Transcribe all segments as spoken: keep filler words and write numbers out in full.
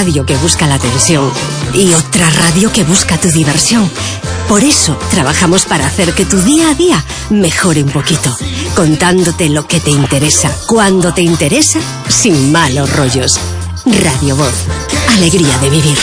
radio que busca la atención y otra radio que busca tu diversión. Por eso trabajamos para hacer que tu día a día mejore un poquito, contándote lo que te interesa, cuando te interesa, sin malos rollos. Radio Voz, alegría de vivir.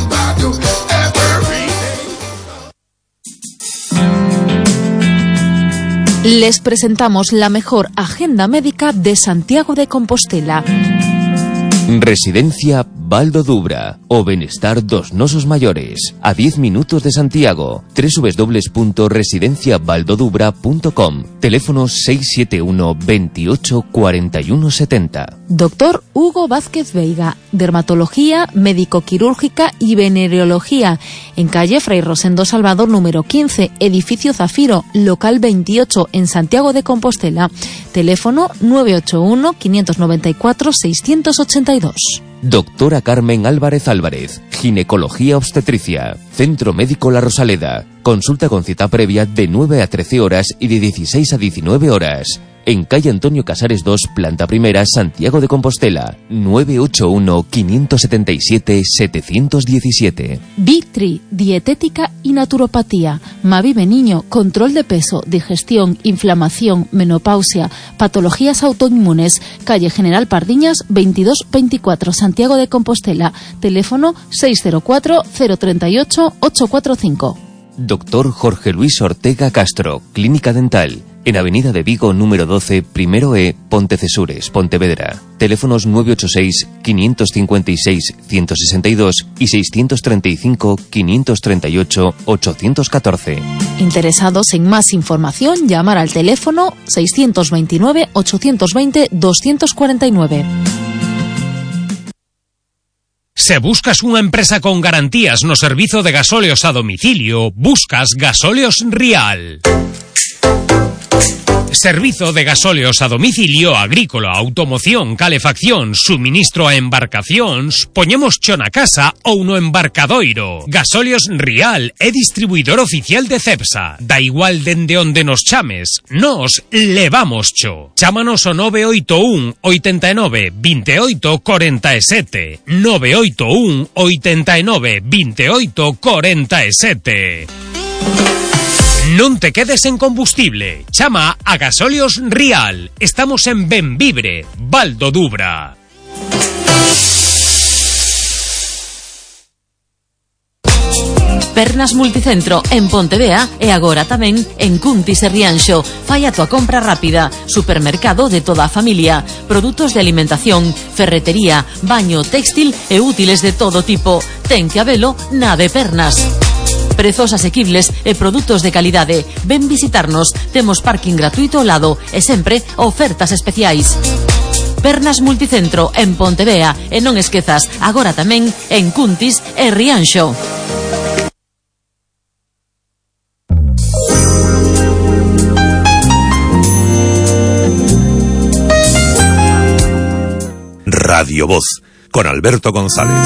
Les presentamos la mejor agenda médica de Santiago de Compostela. Residencia Baldo Dubra o Benestar dos Nosos Mayores, a diez minutos de Santiago. doble u doble u doble u punto residencia baldo dubra punto com. Teléfono seis siete uno, veintiocho, cuarenta y uno setenta. Doctor Hugo Vázquez Veiga, dermatología, médico-quirúrgica y venereología, en calle Fray Rosendo Salvador número quince, edificio Zafiro, local veintiocho, en Santiago de Compostela. Teléfono nueve ocho uno, quinientos noventa y cuatro, seiscientos ochenta y dos. Doctora Carmen Álvarez Álvarez, ginecología obstetricia, Centro Médico La Rosaleda. Consulta con cita previa de nueve a trece horas y de dieciséis a diecinueve horas. En calle Antonio Casares dos, planta primera, Santiago de Compostela. nueve ocho uno, quinientos setenta y siete, setecientos diecisiete. Vitri, dietética y naturopatía. Mavive Niño, control de peso, digestión, inflamación, menopausia, patologías autoinmunes. Calle General Pardiñas, veintidós veinticuatro, Santiago de Compostela. Teléfono seis cero cuatro, cero tres ocho, ocho cuatro cinco. Doctor Jorge Luis Ortega Castro, Clínica Dental. En Avenida de Vigo, número doce, primero E, Pontecesures, Pontevedra. Teléfonos nueve ocho seis, quinientos cincuenta y seis, ciento sesenta y dos y seiscientos treinta y cinco, quinientos treinta y ocho, ochocientos catorce. Interesados en más información, llamar al teléfono seiscientos veintinueve, ochocientos veinte, doscientos cuarenta y nueve. Se buscas unha empresa con garantías no servizo de gasóleos a domicilio, buscas Gasóleos Rial. Servizo de gasóleos a domicilio, agrícola, automoción, calefacción, suministro a embarcacións, poñemos cho na casa ou no embarcadoiro. Gasóleos Rial é distribuidor oficial de Cepsa. Da igual dende onde nos chames, nos levamos cho. Chámanos o nove oito un, oitenta e nove, veintiocho, cuarenta y siete. nove oito un, oitenta e nove, veintiocho, cuarenta y siete. Non te quedes en combustible. Chama a Gasóleos Rial. Estamos en Benvibre, Baldo Dubra. Pernas Multicentro en Pontevea e agora tamén en Cuntis e Rianxo. Fai a tua compra rápida. Supermercado de toda a familia. Produtos de alimentación, ferretería, baño, textil e útiles de todo tipo. Ten que habelo na de Pernas. Prezos asequibles e produtos de calidade. Ven visitarnos, temos parking gratuito ao lado e sempre ofertas especiais. Pernas Multicentro en Pontevea e non esquezas, agora tamén en Cuntis e Rianxo. Radio Voz, con Alberto González.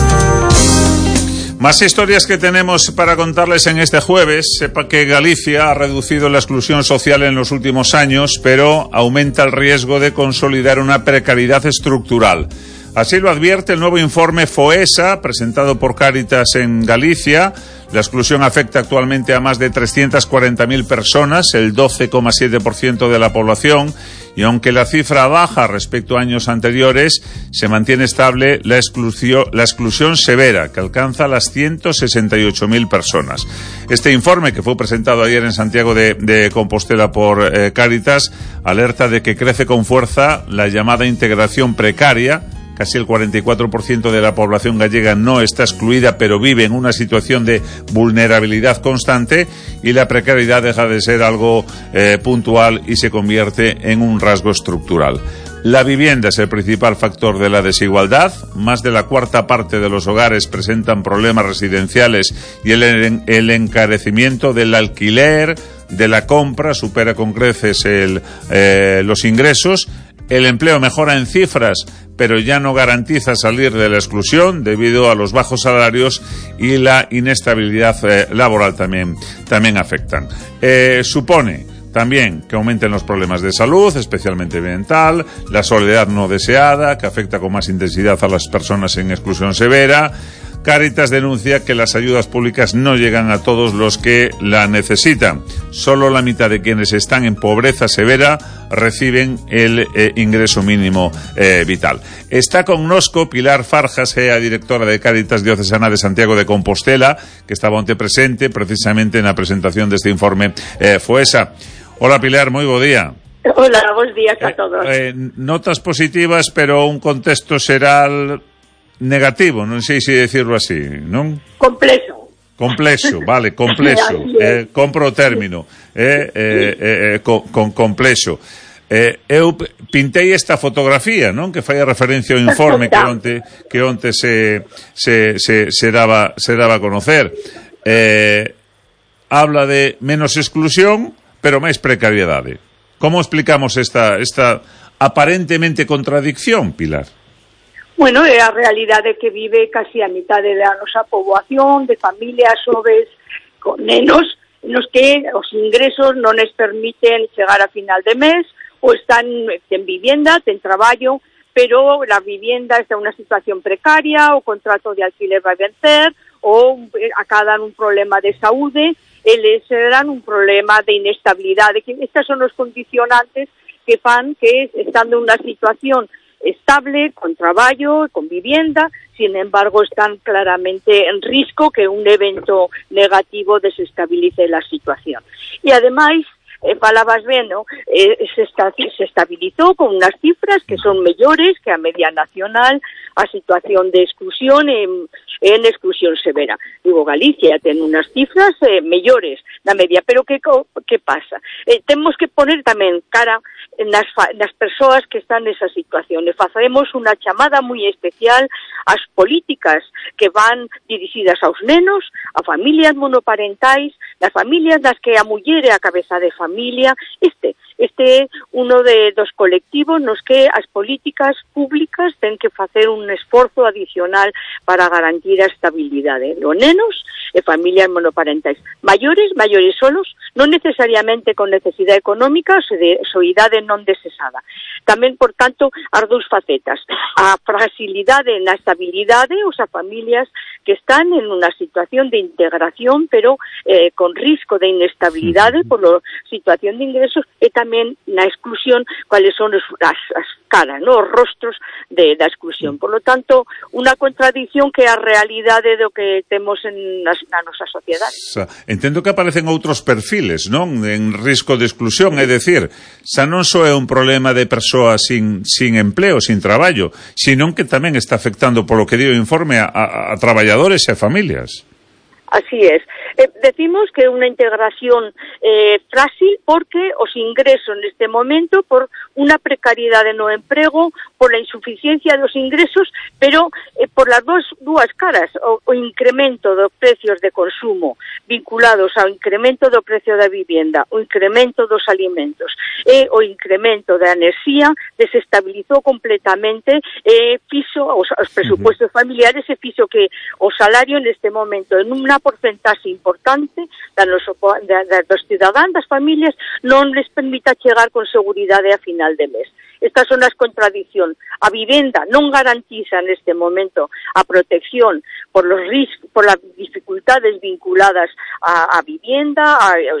Más historias que tenemos para contarles en este jueves. Sepa que Galicia ha reducido la exclusión social en los últimos años, pero aumenta el riesgo de consolidar una precariedad estructural. Así lo advierte el nuevo informe FOESA, presentado por Cáritas en Galicia. La exclusión afecta actualmente a más de trescientas cuarenta mil personas, el doce coma siete por ciento de la población, y aunque la cifra baja respecto a años anteriores, se mantiene estable la exclusión, la exclusión severa, que alcanza las ciento sesenta y ocho mil personas. Este informe, que fue presentado ayer en Santiago de, de Compostela por eh, Cáritas, alerta de que crece con fuerza la llamada integración precaria. Casi el cuarenta y cuatro por ciento de la población gallega no está excluida, pero vive en una situación de vulnerabilidad constante, y la precariedad deja de ser algo eh, puntual y se convierte en un rasgo estructural. La vivienda es el principal factor de la desigualdad. Más de la cuarta parte de los hogares presentan problemas residenciales y el, el encarecimiento del alquiler, de la compra, supera con creces el, eh, los ingresos. El empleo mejora en cifras, pero ya no garantiza salir de la exclusión debido a los bajos salarios, y la inestabilidad eh, laboral también, también afectan. Eh, supone También que aumenten los problemas de salud, especialmente mental, la soledad no deseada, que afecta con más intensidad a las personas en exclusión severa. Cáritas denuncia que las ayudas públicas no llegan a todos los que la necesitan. Solo la mitad de quienes están en pobreza severa reciben el eh, ingreso mínimo eh, vital. Está con nosco Pilar Farjas, ella directora de Cáritas Diocesana de Santiago de Compostela, que estaba onte presente precisamente en la presentación de este informe eh, FOESA. Hola Pilar, moi bo día. Hola, bons días a todos. Eh, eh, notas positivas, pero un contexto xeral negativo, non sei se decirlo así, non? Complexo. Complexo, vale, complexo. eh, compro o término. Eh, eh, eh, con, con complexo. Eh, eu pintei esta fotografía, non? Que fai a referencia ao informe que onte que onte se se se se daba se daba a conocer. Eh, habla de menos exclusión, pero máis precariedade. Como explicamos esta esta aparentemente contradicción, Pilar? Bueno, é a realidade que vive casi a mitade da nosa poboación, de familias xoves con nenos, nos que os ingresos non les permiten chegar a final de mes, ou están en vivienda, ten traballo, pero la vivienda está en unha situación precaria, o contrato de alquiler vai vencer, ou acadan un problema de saúde, eles serán un problema de inestabilidade. Estas son os condicionantes que fan que, estando en unha situación estable, con traballo, con vivienda, sin embargo están claramente en risco que un evento negativo desestabilice la situación. E ademais, eh, falabas ben, ¿no? eh, se, está, se estabilizou con unas cifras que son mellores que a media nacional, a situación de exclusión en, en exclusión severa. Digo, Galicia ten unas cifras eh, mellores na media, pero que, que pasa? Eh, temos que poner tamén cara nas, nas persoas que están nesa situación. E facemos unha chamada moi especial ás políticas que van dirixidas aos nenos, a familias monoparentais, nas familias nas que a muller é a cabeza de familia. Este este é uno de dos colectivos nos que as políticas públicas ten que facer un esforzo adicional para garantir a estabilidade dos nenos e familias monoparentais. Maiores, maiores solos, non necesariamente con necesidade económica, soidade non desesada. Tamén, por tanto, as dous facetas. A fragilidade na estabilidade, ou as familias que están en unha situación de integración, pero eh, con risco de inestabilidade por la situación de ingresos, e tamén na exclusión, cuáles son os, as, as caras, ¿no? Os rostros de, da exclusión. Por lo tanto, unha contradicción que é a realidade do que temos en nas, na nosa sociedade. Entendo que aparecen outros perfiles, non? En risco de exclusión, é dicir, xa non só é un problema de persoas sin, sin empleo, sin traballo, sino que tamén está afectando, polo que dio o informe, a, a, a traballadores e a familias. Así es. Eh, decimos que é unha integración eh, frágil porque os ingresos neste momento, por unha precariedade no emprego, por la insuficiencia dos ingresos, pero eh, por las dos, dúas caras, o, o incremento dos precios de consumo vinculados ao incremento do precio da vivienda, o incremento dos alimentos e o incremento da enerxía, desestabilizou completamente e eh, fixo os, os presupuestos familiares e fixo que o salario neste momento en unha porcentaxe importante da noso, da, da, dos cidadáns, das familias, non les permita chegar con seguridade a final de mes. Estas son as contradicións. A vivenda non garantiza neste momento a protección por los riscos, por las dificultades vinculadas a, a vivienda,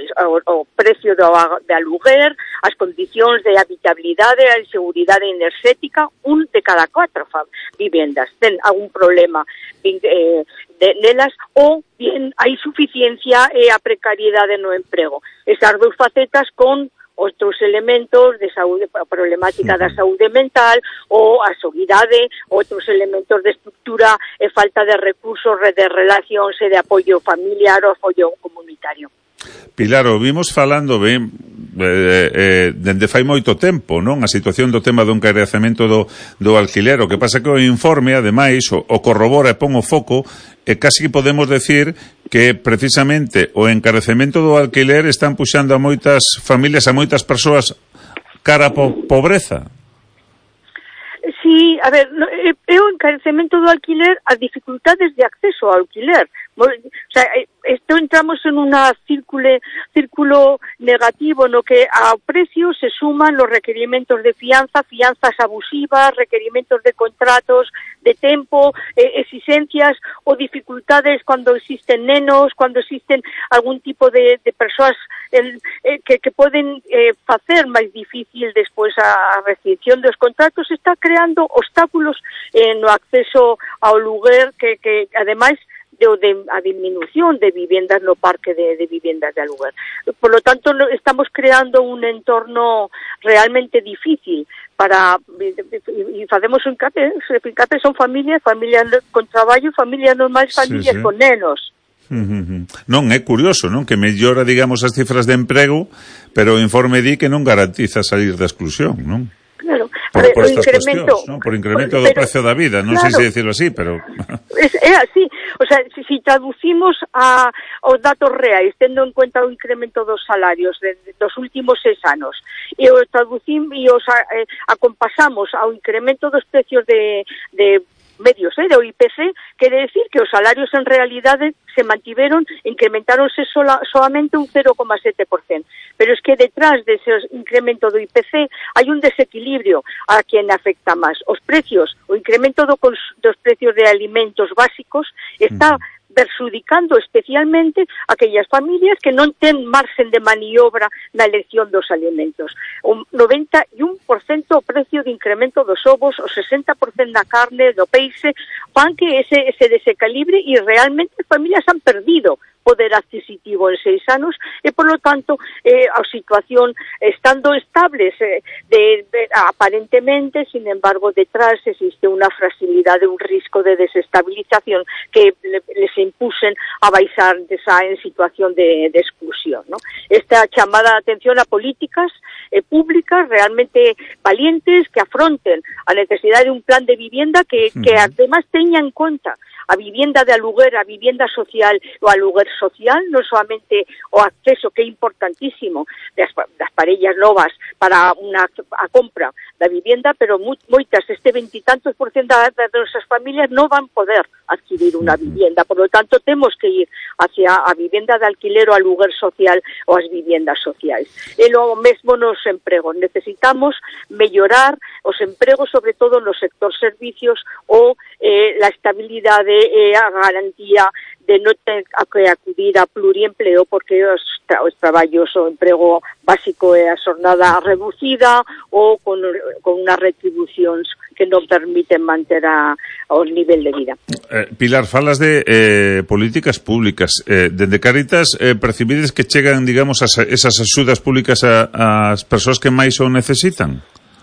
ao precio do, de aluguer, as condicións de habitabilidade, a seguridade enerxética. Un de cada cuatro vivendas ten algún problema eh, de, nelas, ou bien a insuficiencia e a precariedade no emprego. Esas dous facetas con outros elementos de saúde, problemática da saúde mental, ou a soidade, outros elementos de estructura e falta de recursos, de relacións e de apoio familiar ou apoio comunitario. Pilar, o vimos falando ben eh, eh, dende fai moito tempo, non? A situación do tema do encarecemento do, do alquiler. O que pasa que o informe, ademais, o, o corrobora e pon o foco, e casi podemos decir que precisamente o encarecemento do alquiler están puxando a moitas familias, a moitas persoas cara a po pobreza. Sí, a ver, é o encarecemento do alquiler, as dificultades de acceso ao alquiler. O sea, esto entramos en un círculo, círculo negativo no que a precio se suman los requerimientos de fianza, fianzas abusivas, requerimientos de contratos, de tempo, eh, exigencias o dificultades cuando existen nenos, cuando existen algún tipo de, de persoas el, eh, que, que poden eh, facer máis difícil despois a restricción dos contratos, está creando obstáculos eh, no acceso ao lugar que, que ademais de, de a disminución de viviendas no parque de, de viviendas de aluguer. Por lo tanto, no, estamos creando un entorno realmente difícil para, e facemos un encate, encate son familias, familias con traballo, familias normais, familias sí, sí. con nenos. Uh-huh. Non, é curioso, non? Que mellora, digamos, as cifras de emprego, pero o informe di que non garantiza salir da exclusión, non? Claro, por, ver, por o estas incremento, cuestións, ¿no? Por incremento pero, do precio da vida, non claro, sei se decirlo así, pero é, é así, o sea, si, si traducimos a os datos reais, tendo en cuenta o incremento dos salarios de, de, dos últimos seis anos, e os traducimos e os a, eh, acompasamos ao incremento dos precios de, de medios, eh, do I P C, quere decir que os salarios en realidade se mantiveron, incrementáronse sola, solamente un cero coma sete por ciento. Pero es que detrás dese incremento do I P C hai un desequilibrio a quien afecta máis. Os precios, o incremento do, dos precios de alimentos básicos está mm. perxudicando especialmente aquellas familias que non ten marxen de maniobra na elección dos alimentos. O noventa e un por ciento o precio de incremento dos ovos, o sesenta por ciento da carne, do peixe, fan que ese, ese desequilibre e realmente as familias han perdido poder adquisitivo en seis anos e, por lo tanto, eh, a situación estando estables eh, de, de, aparentemente, sin embargo, detrás existe unha fragilidade, un risco de desestabilización que le, les impusen a baixar desa, en situación de, de exclusión, ¿no? Esta chamada de atención a políticas eh, públicas realmente valientes que afronten a necesidade de un plan de vivienda que, que además teña en conta a vivienda de aluguer, a vivienda social o aluguer social, non solamente o acceso que é importantísimo das, das parellas novas para unha a compra da vivienda, pero moitas, este veintitantos por ciento das nosas familias non van poder adquirir unha vivienda, por lo tanto temos que ir hacia a vivienda de alquiler ou aluguer social ou as viviendas sociais. E lo mesmo nos empregos, necesitamos mellorar os empregos, sobre todo no sector servicios ou eh, la estabilidade e a garantía de non ter que acudir a pluriempleo porque os, tra os traballos o emprego básico é a xornada reducida ou con, con unhas retribucións que non permiten manter a, o nivel de vida. Eh, Pilar, falas de eh, políticas públicas. Eh, dende Cáritas, eh, percibides que chegan, digamos, as, esas axudas públicas ás persoas que máis o necesitan?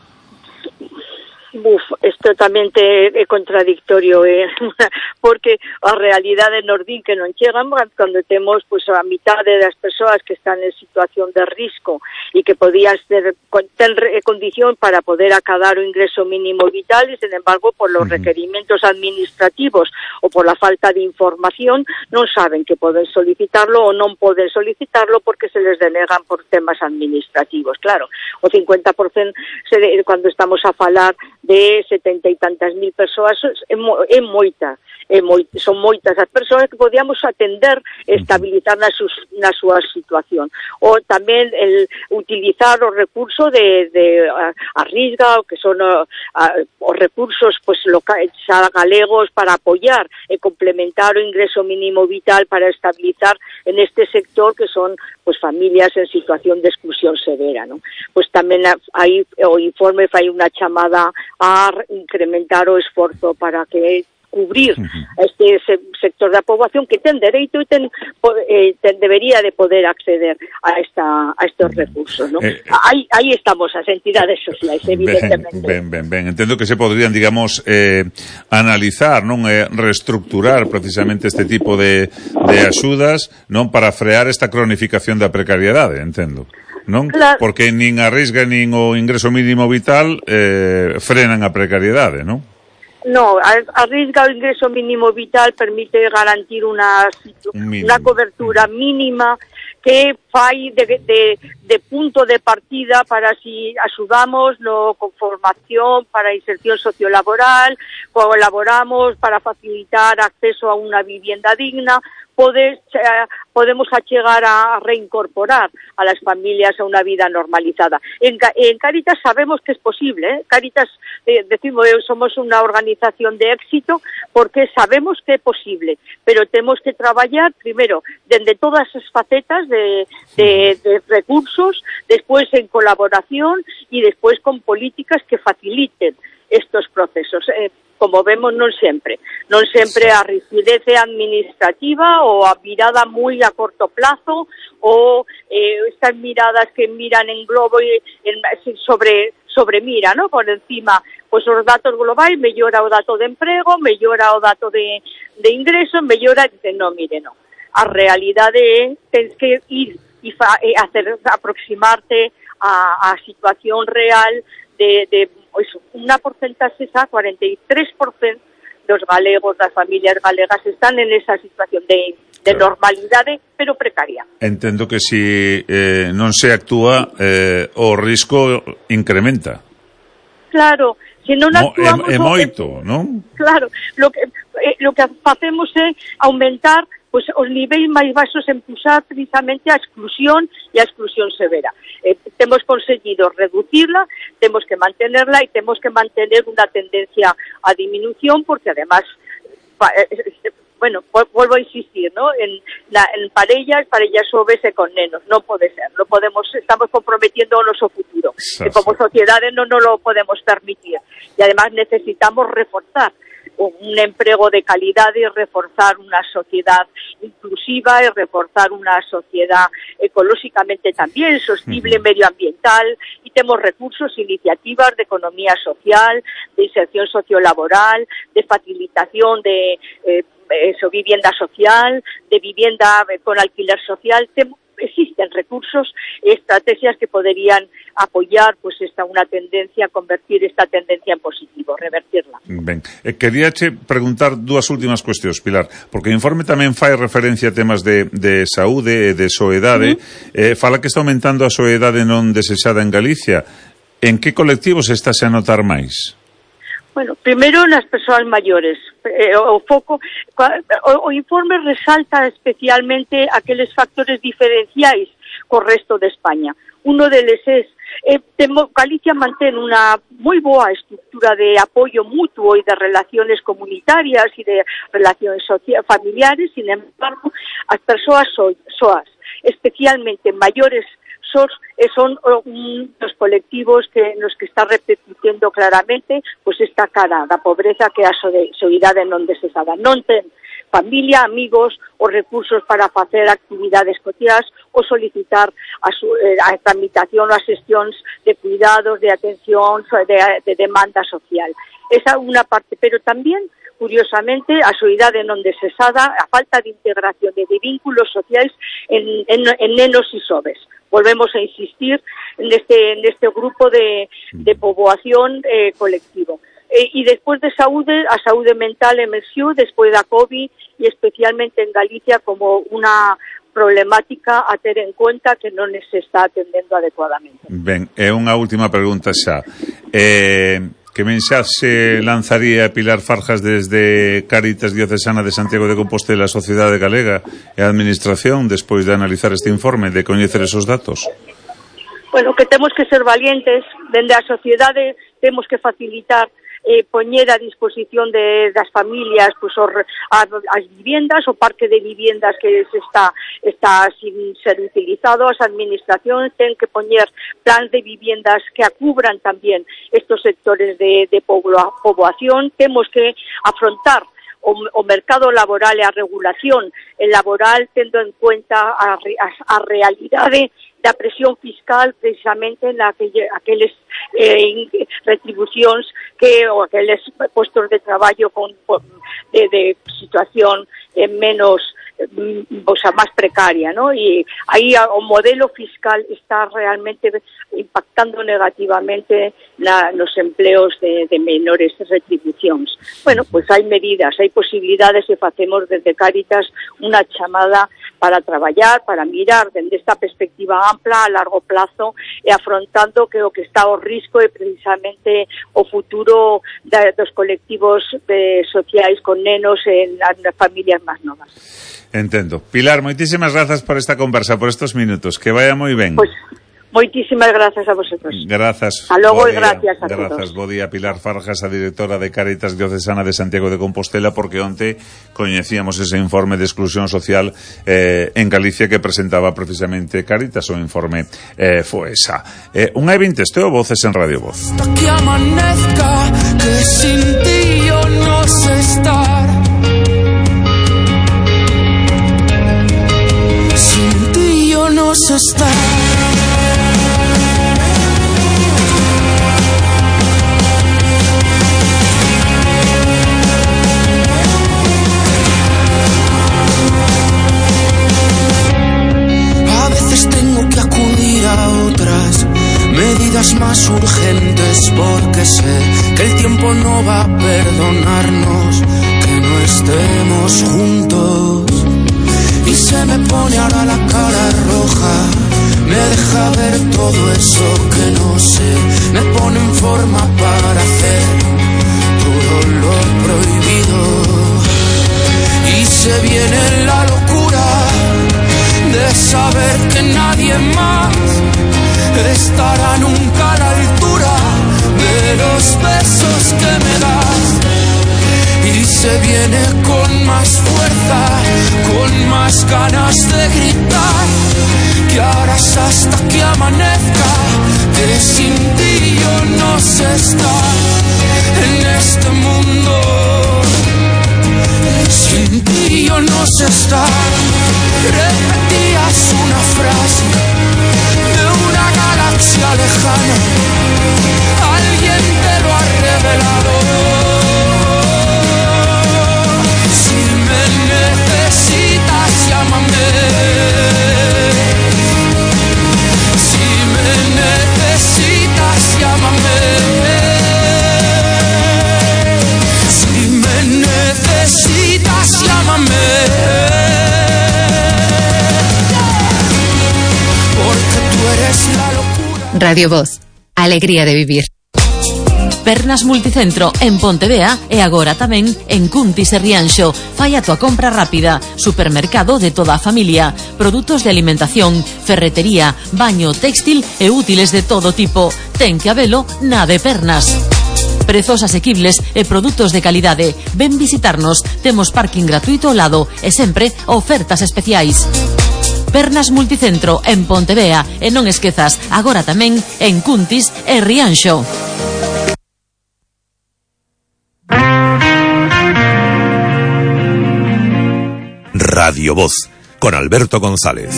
Buf, isto tamén te é contradictorio, eh? porque a realidade nos din que non chegan cando temos pues, a mitade das persoas que están en situación de risco e que podían ser, ten condición para poder acadar o ingreso mínimo vital e, sin embargo, por los requerimientos administrativos ou por la falta de información non saben que poden solicitarlo ou non poden solicitarlo porque se les denegan por temas administrativos. Claro, o cincuenta por ciento cando estamos a falar de setenta e tantas mil persoas é, mo, é moita, é moi, son moitas as persoas que podíamos atender e estabilizar na, sus, na súa situación. Ou tamén el utilizar os recursos de, de a, a Risga, o que son a, a, os recursos pues, locais galegos para apoiar e complementar o ingreso mínimo vital para estabilizar en este sector que son pues familias en situación de exclusión severa, ¿no? Pues tamén aí o informe fai unha chamada a incrementar o esforzo para que cubrir este sector da poboación que ten dereito e ten, eh, ten debería de poder acceder a esta a estes recursos, ¿no? Eh, aí aí estamos as entidades sociais, evidentemente. Ben, ben, ben, entendo que se podrían, digamos, eh, analizar, non, eh, reestructurar precisamente este tipo de de axudas, non, para frear esta cronificación da precariedade, entendo. Non? Claro. Porque nin a Risga nin o ingreso mínimo vital eh, frenan a precariedade, non? No, a Risga o ingreso mínimo vital permite garantir unha unha cobertura mínima que fai de, de, de punto de partida para si axudamos no con formación para inserción sociolaboral, colaboramos para facilitar acceso a unha vivienda digna, pode, eh, podemos achegar a reincorporar a las familias a una vida normalizada. En, en Cáritas sabemos que es posible, ¿eh? Cáritas, eh, decimos, somos una organización de éxito porque sabemos que es posible, pero tenemos que trabajar primero desde todas esas facetas de, de, de recursos, después en colaboración y después con políticas que faciliten estos procesos. Eh, como vemos, non sempre. Non sempre a rigidez administrativa ou a mirada moi a corto plazo ou eh, estas miradas que miran en globo e en, sobre, sobre mira, ¿no? Por encima, pues os datos globais, mellora o dato de emprego, mellora o dato de, de ingreso, mellora, no, mire, no. A realidade é, tens que ir e fa, e hacer, aproximarte a, a situación real de, de eso, una porcentaxe xa, cuarenta y tres por ciento dos galegos, das familias galegas están en esa situación de, de claro. normalidade, pero precaria. Entendo que si eh, non se actúa, eh, o risco incrementa. Claro, se non actuamos... É, é moito, non? Claro, lo que, eh, lo que facemos é aumentar pues os niveis máis baixos, impulsar precisamente a exclusión e a exclusión severa. Eh, temos conseguido reducirla, temos que mantenerla e temos que mantener unha tendencia a disminución, porque además, eh, bueno, vuelvo a insistir, ¿no? En, la, en parellas, parellas xoves e con nenos, non pode ser, non podemos, estamos comprometiendo o noso futuro, sí, e como sociedade non nos lo podemos permitir, e además necesitamos reforzar un empleo de calidad y reforzar una sociedad inclusiva y reforzar una sociedad ecológicamente también sostenible, uh-huh. medioambiental, y tenemos recursos, iniciativas de economía social, de inserción sociolaboral, de facilitación de eh, eso, vivienda social, de vivienda con alquiler social. Tem- existen recursos, estrategias que podrían apoyar pues esta una tendencia, convertir esta tendencia en positivo, revertirla. Ben, eh, queríache preguntar dúas últimas cuestións, Pilar, porque o informe tamén fai referencia a temas de, de saúde e de soedade. Uh-huh. eh, fala que está aumentando a soedade non desexada en Galicia. En que colectivos estás a notar máis? Bueno, primero nas persoas maiores. Eh, o foco, o, o informe resalta especialmente aqueles factores diferenciais co resto de España. Uno deles é eh, temo, Galicia mantén unha moi boa estructura de apoio mutuo e de relaciones comunitarias e de relaciones socia- familiares, sin embargo, as persoas so, soas, especialmente maiores, son, son un dos colectivos que nos que está repercutindo claramente pues esta cara da pobreza que a soidade non desexada. Non ten familia, amigos ou recursos para facer actividades cotiás ou solicitar a, su, a tramitación ou as xestións de cuidados, de atención, de, de demanda social. Esa é unha parte, pero tamén curiosamente, a soidade non desexada, a falta de integración e de vínculos sociais en, en, en nenos e xoves. Volvemos a insistir neste, neste grupo de, de poboación eh, colectivo. E, e despois de saúde, a saúde mental emerxiu despois da COVID e especialmente en Galicia como unha problemática a ter en conta que non se está atendendo adecuadamente. Ben, é unha última pregunta xa. Eh... Que mensaxe lanzaría Pilar Farjas desde Cáritas Diocesana de Santiago de Compostela, a Sociedade Galega e a Administración despois de analizar este informe, de coñecer esos datos? Bueno, que temos que ser valientes, dende a sociedade temos que facilitar eh, poñer a disposición de, das familias pues, os, as, as viviendas, o parque de viviendas que se está, está sin ser utilizado. As administracións ten que poñer plans de viviendas que acubran tamén estos sectores de, de poboación. Temos que afrontar o, o mercado laboral e a regulación laboral tendo en cuenta a, a, a realidade da presión fiscal precisamente en aquelle, aqueles eh, retribucións que ou aqueles postos de traballo con, con de, de situación eh, menos o sea, máis precaria, ¿no? E aí o modelo fiscal está realmente impactando negativamente na, nos empleos de, de menores retribucións. Bueno, pues hai medidas, hai posibilidades e facemos desde Cáritas unha chamada para traballar, para mirar dende esta perspectiva ampla a largo plazo e afrontando que o que está ao risco é precisamente o futuro da, dos colectivos de, sociais con nenos en las familias máis novas. Entendo. Pilar, moitísimas grazas por esta conversa, por estos minutos. Que vaya moi ben. Pues, moitísimas grazas a vosotros. Grazas. A logo e gracias a grazas. todos. Bo día, Pilar Farjas, a directora de Cáritas Diocesana de Santiago de Compostela, porque onte coñecíamos ese informe de exclusión social eh, en Galicia que presentaba precisamente Cáritas, o informe eh, Foesa. Eh, unha e vinte, estou Voces en Radio Voz. Hasta que amanezca, que sin ti yo no sé estar. Sin ti yo no sé estar. Otras medidas más urgentes, porque sé que el tiempo no va a perdonarnos que no estemos juntos. Y se me pone ahora la cara roja, me deja ver todo eso que no sé, me pone en forma para hacer todo lo prohibido. Y se viene la locura de saber que nadie más estará nunca a la altura de los besos que me das. Y se viene con más fuerza, con más ganas de gritar, que ahora es hasta que amanezca, que sin ti yo no sé estar en este mundo. Sin ti yo no sé estar. Repetías una frase de una galaxia lejana, alguien te lo ha revelado. Si me necesitas, llámame. Si me necesitas, llámame. Si me necesitas, llámame. Radio Voz, alegría de vivir. Pernas Multicentro en Pontevea e agora tamén en Cuntis e Rianxo. Fai a tua compra rápida. Supermercado de toda a familia. Produtos de alimentación, ferretería, baño, textil e útiles de todo tipo. Ten que habelo na de Pernas. Prezos asequibles e produtos de calidade. Ven visitarnos. Temos parking gratuito ao lado e sempre ofertas especiais. Pernas Multicentro en Pontevea e non esquezas, agora tamén en Cuntis e Rianxo. Radio Voz, con Alberto González.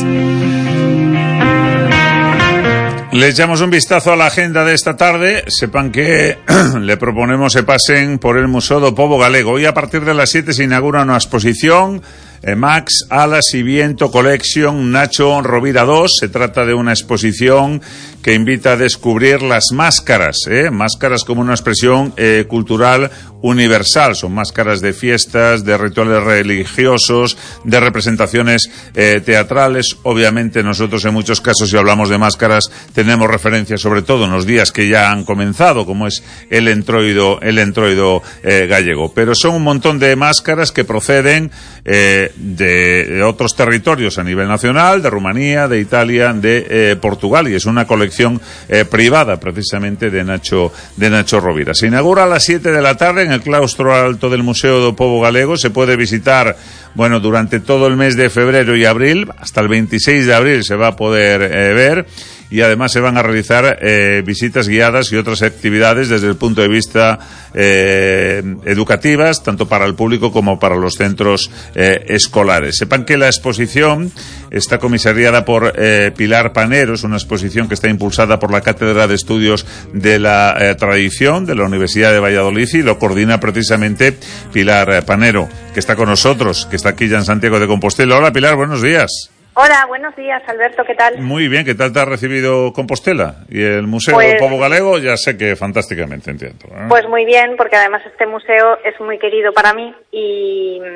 Le echamos un vistazo a la agenda de esta tarde. Sepan que le proponemos se pasen por el Museo do Pobo Galego. Hoy a partir de las siete se inaugura una exposición, eh, Max, Alas y Viento Collection Nacho Rovira dos. Se trata de una exposición que invita a descubrir las máscaras, ¿eh? máscaras como una expresión eh, cultural universal. Son máscaras de fiestas, de rituales religiosos, de representaciones eh, teatrales. Obviamente nosotros en muchos casos, si hablamos de máscaras, tenemos referencias sobre todo en los días que ya han comenzado, como es el entroido, el entroido eh, gallego. Pero son un montón de máscaras que proceden eh, de, de otros territorios a nivel nacional, de Rumanía, de Italia, de eh, Portugal, y es una colección eh, privada precisamente de Nacho, de Nacho Rovira. Se inaugura a las siete de la tarde en el claustro alto del Museo do Pobo Galego. Se puede visitar, bueno, durante todo el mes de febrero y abril, hasta el veintiséis de abril se va a poder eh, ver, y además se van a realizar eh, visitas guiadas y otras actividades desde el punto de vista eh, educativas, tanto para el público como para los centros eh, escolares. Sepan que la exposición está comisariada por eh, Pilar Panero. Es una exposición que está impulsada por la Cátedra de Estudios de la eh, Tradición de la Universidad de Valladolid, y lo coordina precisamente Pilar eh, Panero, que está con nosotros, que está aquí ya en Santiago de Compostela. Hola Pilar, buenos días. Hola, buenos días, Alberto, ¿qué tal? Muy bien, ¿qué tal te ha recibido Compostela? Y el Museo pues, del Pobo Galego, ya sé que fantásticamente, entiendo, ¿eh? Pues muy bien, porque además este museo es muy querido para mí y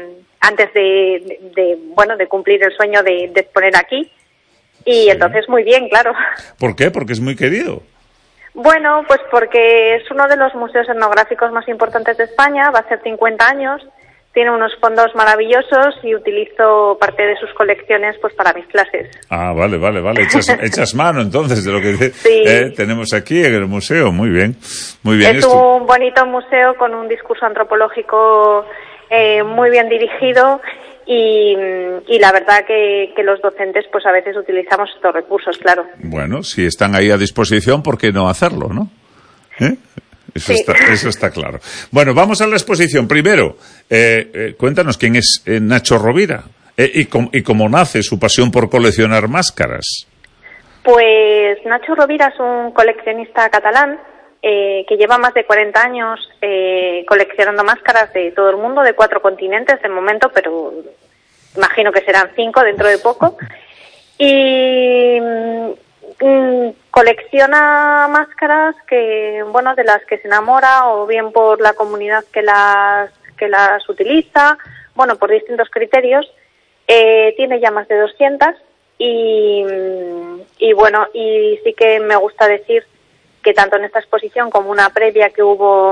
antes de, de, de, bueno, de cumplir el sueño de, de exponer aquí. Y sí. Entonces, muy bien, claro. ¿Por qué? Porque es muy querido. Bueno, pues porque es uno de los museos etnográficos más importantes de España, va a ser cincuenta años, tiene unos fondos maravillosos y utilizo parte de sus colecciones pues para mis clases. Ah, vale, vale, vale, echas, echas mano entonces de lo que sí. eh, tenemos aquí en el museo, muy bien, muy bien. Es esto. Un bonito museo con un discurso antropológico eh, muy bien dirigido. Y, y la verdad que, que los docentes pues a veces utilizamos estos recursos, claro. Bueno, si están ahí a disposición, ¿por qué no hacerlo, no? ¿Eh? Eso, sí. está, eso está claro. Bueno, vamos a la exposición. Primero, eh, eh, cuéntanos quién es eh, Nacho Rovira eh, y, com, y cómo nace su pasión por coleccionar máscaras. Pues Nacho Rovira es un coleccionista catalán eh, que lleva más de cuarenta años eh, coleccionando máscaras de todo el mundo, de cuatro continentes de momento, pero imagino que serán cinco dentro de poco. Y mm, colecciona máscaras que, bueno, de las que se enamora, o bien por la comunidad que las que las utiliza, bueno, por distintos criterios. Eh, tiene ya más de doscientas y, y bueno, y sí que me gusta decir que tanto en esta exposición como una previa que hubo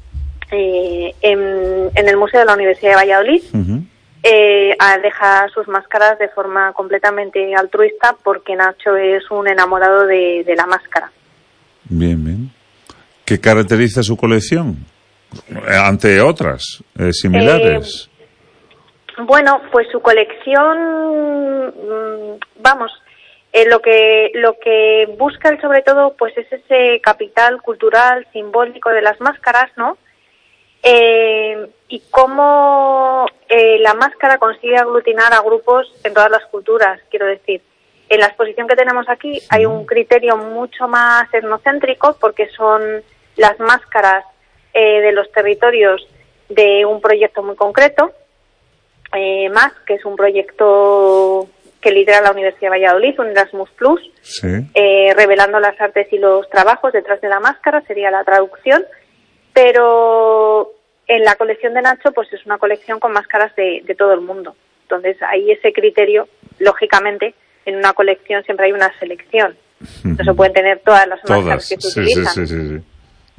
eh, en, en el Museo de la Universidad de Valladolid, uh-huh. eh, deja sus máscaras de forma completamente altruista, porque Nacho es un enamorado de, de la máscara. Bien, bien. ¿Qué caracteriza su colección ante otras eh, similares? Eh, bueno, pues su colección, vamos... Eh, lo que lo que busca él sobre todo pues es ese capital cultural simbólico de las máscaras, ¿no? Eh, y cómo eh, la máscara consigue aglutinar a grupos en todas las culturas, quiero decir. En la exposición que tenemos aquí hay un criterio mucho más etnocéntrico, porque son las máscaras eh, de los territorios de un proyecto muy concreto, eh, más que es un proyecto que lidera la Universidad de Valladolid, un Erasmus Plus, sí. eh, revelando las artes y los trabajos detrás de la máscara, sería la traducción, pero en la colección de Nacho pues es una colección con máscaras de, de todo el mundo. Entonces ahí ese criterio, lógicamente, en una colección siempre hay una selección. No se pueden tener todas las todas. máscaras que se sí, utilizan. Sí, sí, sí, sí.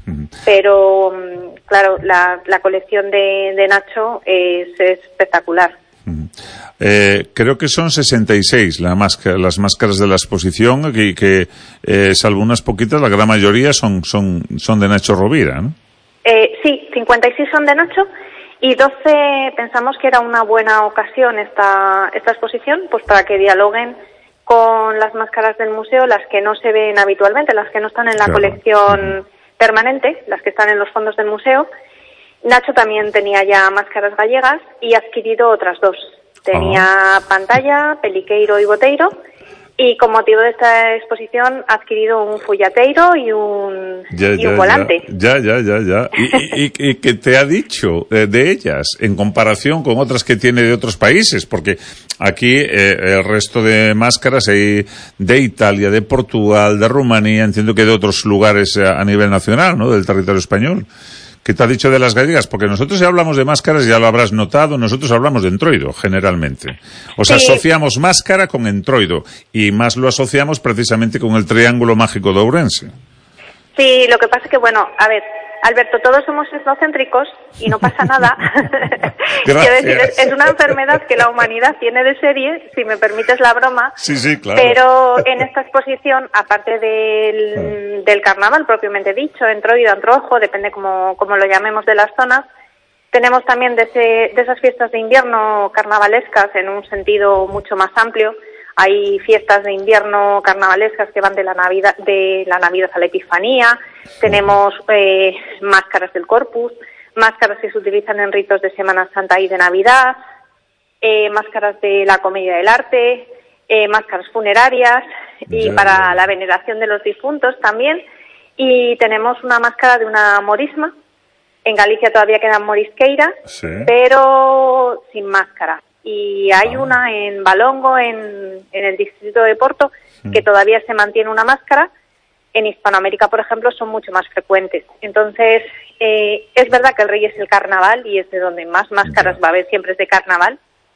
Pero, claro, la, la colección de, de Nacho es, es espectacular. Eh, creo que son sesenta y seis la máscara, las máscaras de la exposición, que, que eh, salvo unas poquitas, la gran mayoría son, son, son de Nacho Rovira, ¿no? Eh, sí, cincuenta y seis son de Nacho y doce pensamos que era una buena ocasión esta, esta exposición, pues para que dialoguen con las máscaras del museo, las que no se ven habitualmente, las que no están en la claro. colección uh-huh. permanente, las que están en los fondos del museo. Nacho también tenía ya máscaras gallegas y ha adquirido otras dos. Tenía oh. pantalla, peliqueiro y boteiro, y con motivo de esta exposición ha adquirido un fullateiro y un, ya, y ya, un volante. Ya, ya, ya, ya. ¿Y, y, y qué te ha dicho eh, de ellas en comparación con otras que tiene de otros países? Porque aquí eh, el resto de máscaras hay de Italia, de Portugal, de Rumanía, entiendo que de otros lugares a, a nivel nacional, ¿no? Del territorio español. ¿Qué te ha dicho de las gallegas? Porque nosotros si hablamos de máscaras, ya lo habrás notado, nosotros hablamos de entroido, generalmente. O sea, sí. asociamos máscara con entroido, y más lo asociamos precisamente con el triángulo mágico de Ourense. Sí, lo que pasa es que, bueno, a ver, Alberto, todos somos etnocéntricos y no pasa nada. Quiero decir, es, es una enfermedad que la humanidad tiene de serie, si me permites la broma. Sí, sí, claro. Pero en esta exposición, aparte del, del carnaval propiamente dicho, entroido, antrojo, depende como, como lo llamemos de las zonas, tenemos también de, ese, de esas fiestas de invierno carnavalescas en un sentido mucho más amplio. Hay fiestas de invierno carnavalescas que van de la Navidad, de la Navidad a la Epifanía. Tenemos eh, máscaras del Corpus, máscaras que se utilizan en ritos de Semana Santa y de Navidad, eh, máscaras de la Comedia del Arte, eh, máscaras funerarias y ya, para ya. la veneración de los difuntos también. Y tenemos una máscara de una morisma. En Galicia todavía quedan morisqueiras, sí. pero sin máscara. Y hay ah. una en Valongo, en, en el distrito de Porto, que todavía se mantiene una máscara, en Hispanoamérica, por ejemplo, son mucho más frecuentes. Entonces, eh, es verdad que el Rey es el carnaval y es de donde más máscaras va a haber, siempre es de carnaval,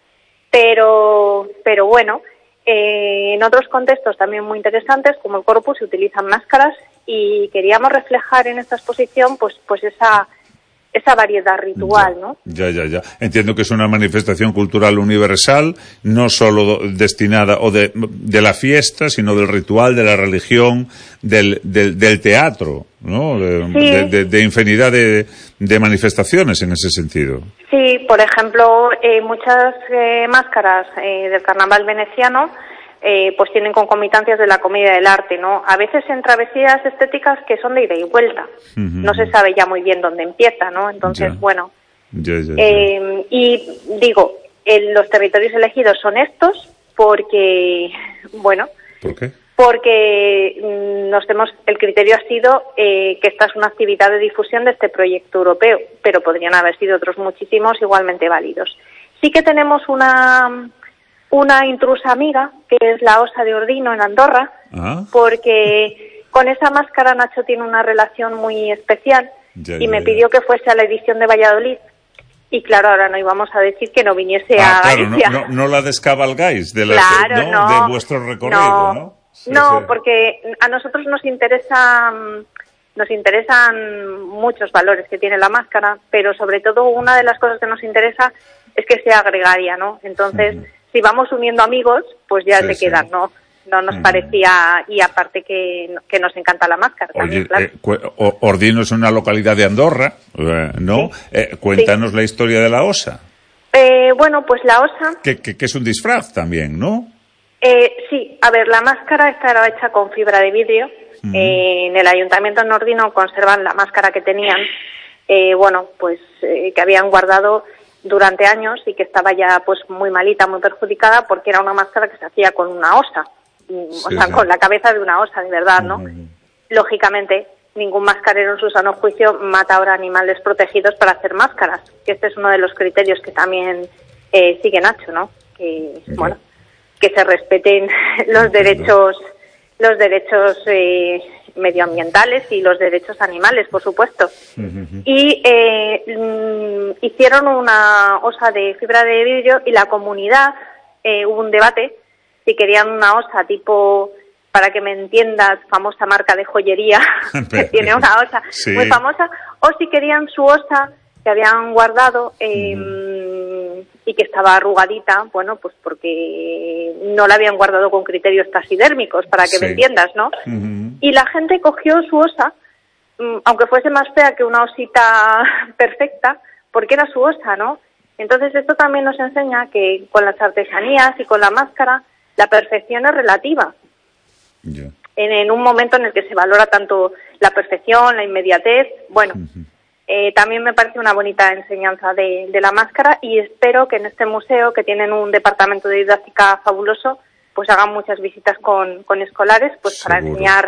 pero, pero bueno, eh, en otros contextos también muy interesantes, como el Corpus, se utilizan máscaras y queríamos reflejar en esta exposición pues, pues esa... esa variedad ritual, ¿no? Ya, ya, ya. Entiendo que es una manifestación cultural universal, no solo destinada o de, de la fiesta, sino del ritual, de la religión, del, del, del teatro, ¿no? De, sí. de, de, de infinidad de, de manifestaciones en ese sentido. Sí, por ejemplo, eh, muchas eh, máscaras eh, del carnaval veneciano Eh, pues tienen concomitancias de la comedia del arte, ¿no? A veces en travesías estéticas que son de ida y vuelta. Uh-huh. No se sabe ya muy bien dónde empieza, ¿no? Entonces, ya. bueno. Ya, ya, ya. Eh, y digo, el, los territorios elegidos son estos porque, bueno... ¿Por qué? Porque mm, nos hemos, el criterio ha sido eh, que esta es una actividad de difusión de este proyecto europeo, pero podrían haber sido otros muchísimos igualmente válidos. Sí que tenemos una... una intrusa amiga, que es la Osa de Ordino en Andorra, ¿ah? Porque con esa máscara Nacho tiene una relación muy especial ya, y ya, me ya. pidió que fuese a la edición de Valladolid. Y claro, ahora no íbamos a decir que no viniese ah, a claro, Galicia. No, no, no la descabalgáis de, la, claro, ¿no? no, de vuestro recorrido, ¿no? No, sí, no sí. porque a nosotros nos interesa... Nos interesan muchos valores que tiene la máscara, pero sobre todo una de las cosas que nos interesa es que sea gregaria, ¿no? Entonces... Uh-huh. Si vamos uniendo amigos, pues ya sí, se quedan, sí. ¿no? No nos mm. parecía, y aparte que, que nos encanta la máscara. Oye, también, claro. eh, Ordino es una localidad de Andorra, ¿no? Sí. Eh, cuéntanos sí. la historia de la Osa. Eh, bueno, pues la Osa... Que, que, que es un disfraz también, ¿no? Eh, sí, a ver, la máscara está hecha con fibra de vidrio. Mm. Eh, en el Ayuntamiento de Ordino conservan la máscara que tenían, eh, bueno, pues eh, que habían guardado durante años y que estaba ya pues muy malita, muy perjudicada, porque era una máscara que se hacía con una osa, sí, o sea, sí. con la cabeza de una osa, de verdad, ¿no? Uh-huh. Lógicamente, ningún mascarero en su sano juicio mata ahora animales protegidos para hacer máscaras, que este es uno de los criterios que también eh, sigue Nacho, ¿no? Que, uh-huh. bueno, que se respeten los derechos, los derechos eh, medioambientales y los derechos animales, por supuesto. Uh-huh. Y eh, mm, hicieron una osa de fibra de vidrio y la comunidad, eh, hubo un debate si querían una osa tipo, para que me entiendas, famosa marca de joyería que tiene una osa sí. muy famosa, o si querían su osa que habían guardado eh, uh-huh. y que estaba arrugadita, bueno, pues porque no la habían guardado con criterios taxidérmicos, para que sí. me entiendas, ¿no? Uh-huh. Y la gente cogió su osa, aunque fuese más fea que una osita perfecta, porque era su osa, ¿no? Entonces esto también nos enseña que con las artesanías y con la máscara, la perfección es relativa. Yeah. En, en un momento en el que se valora tanto la perfección, la inmediatez, bueno... Uh-huh. Eh, también me parece una bonita enseñanza de, de la máscara y espero que en este museo, que tienen un departamento de didáctica fabuloso, pues hagan muchas visitas con, con escolares, pues Seguro. para enseñar,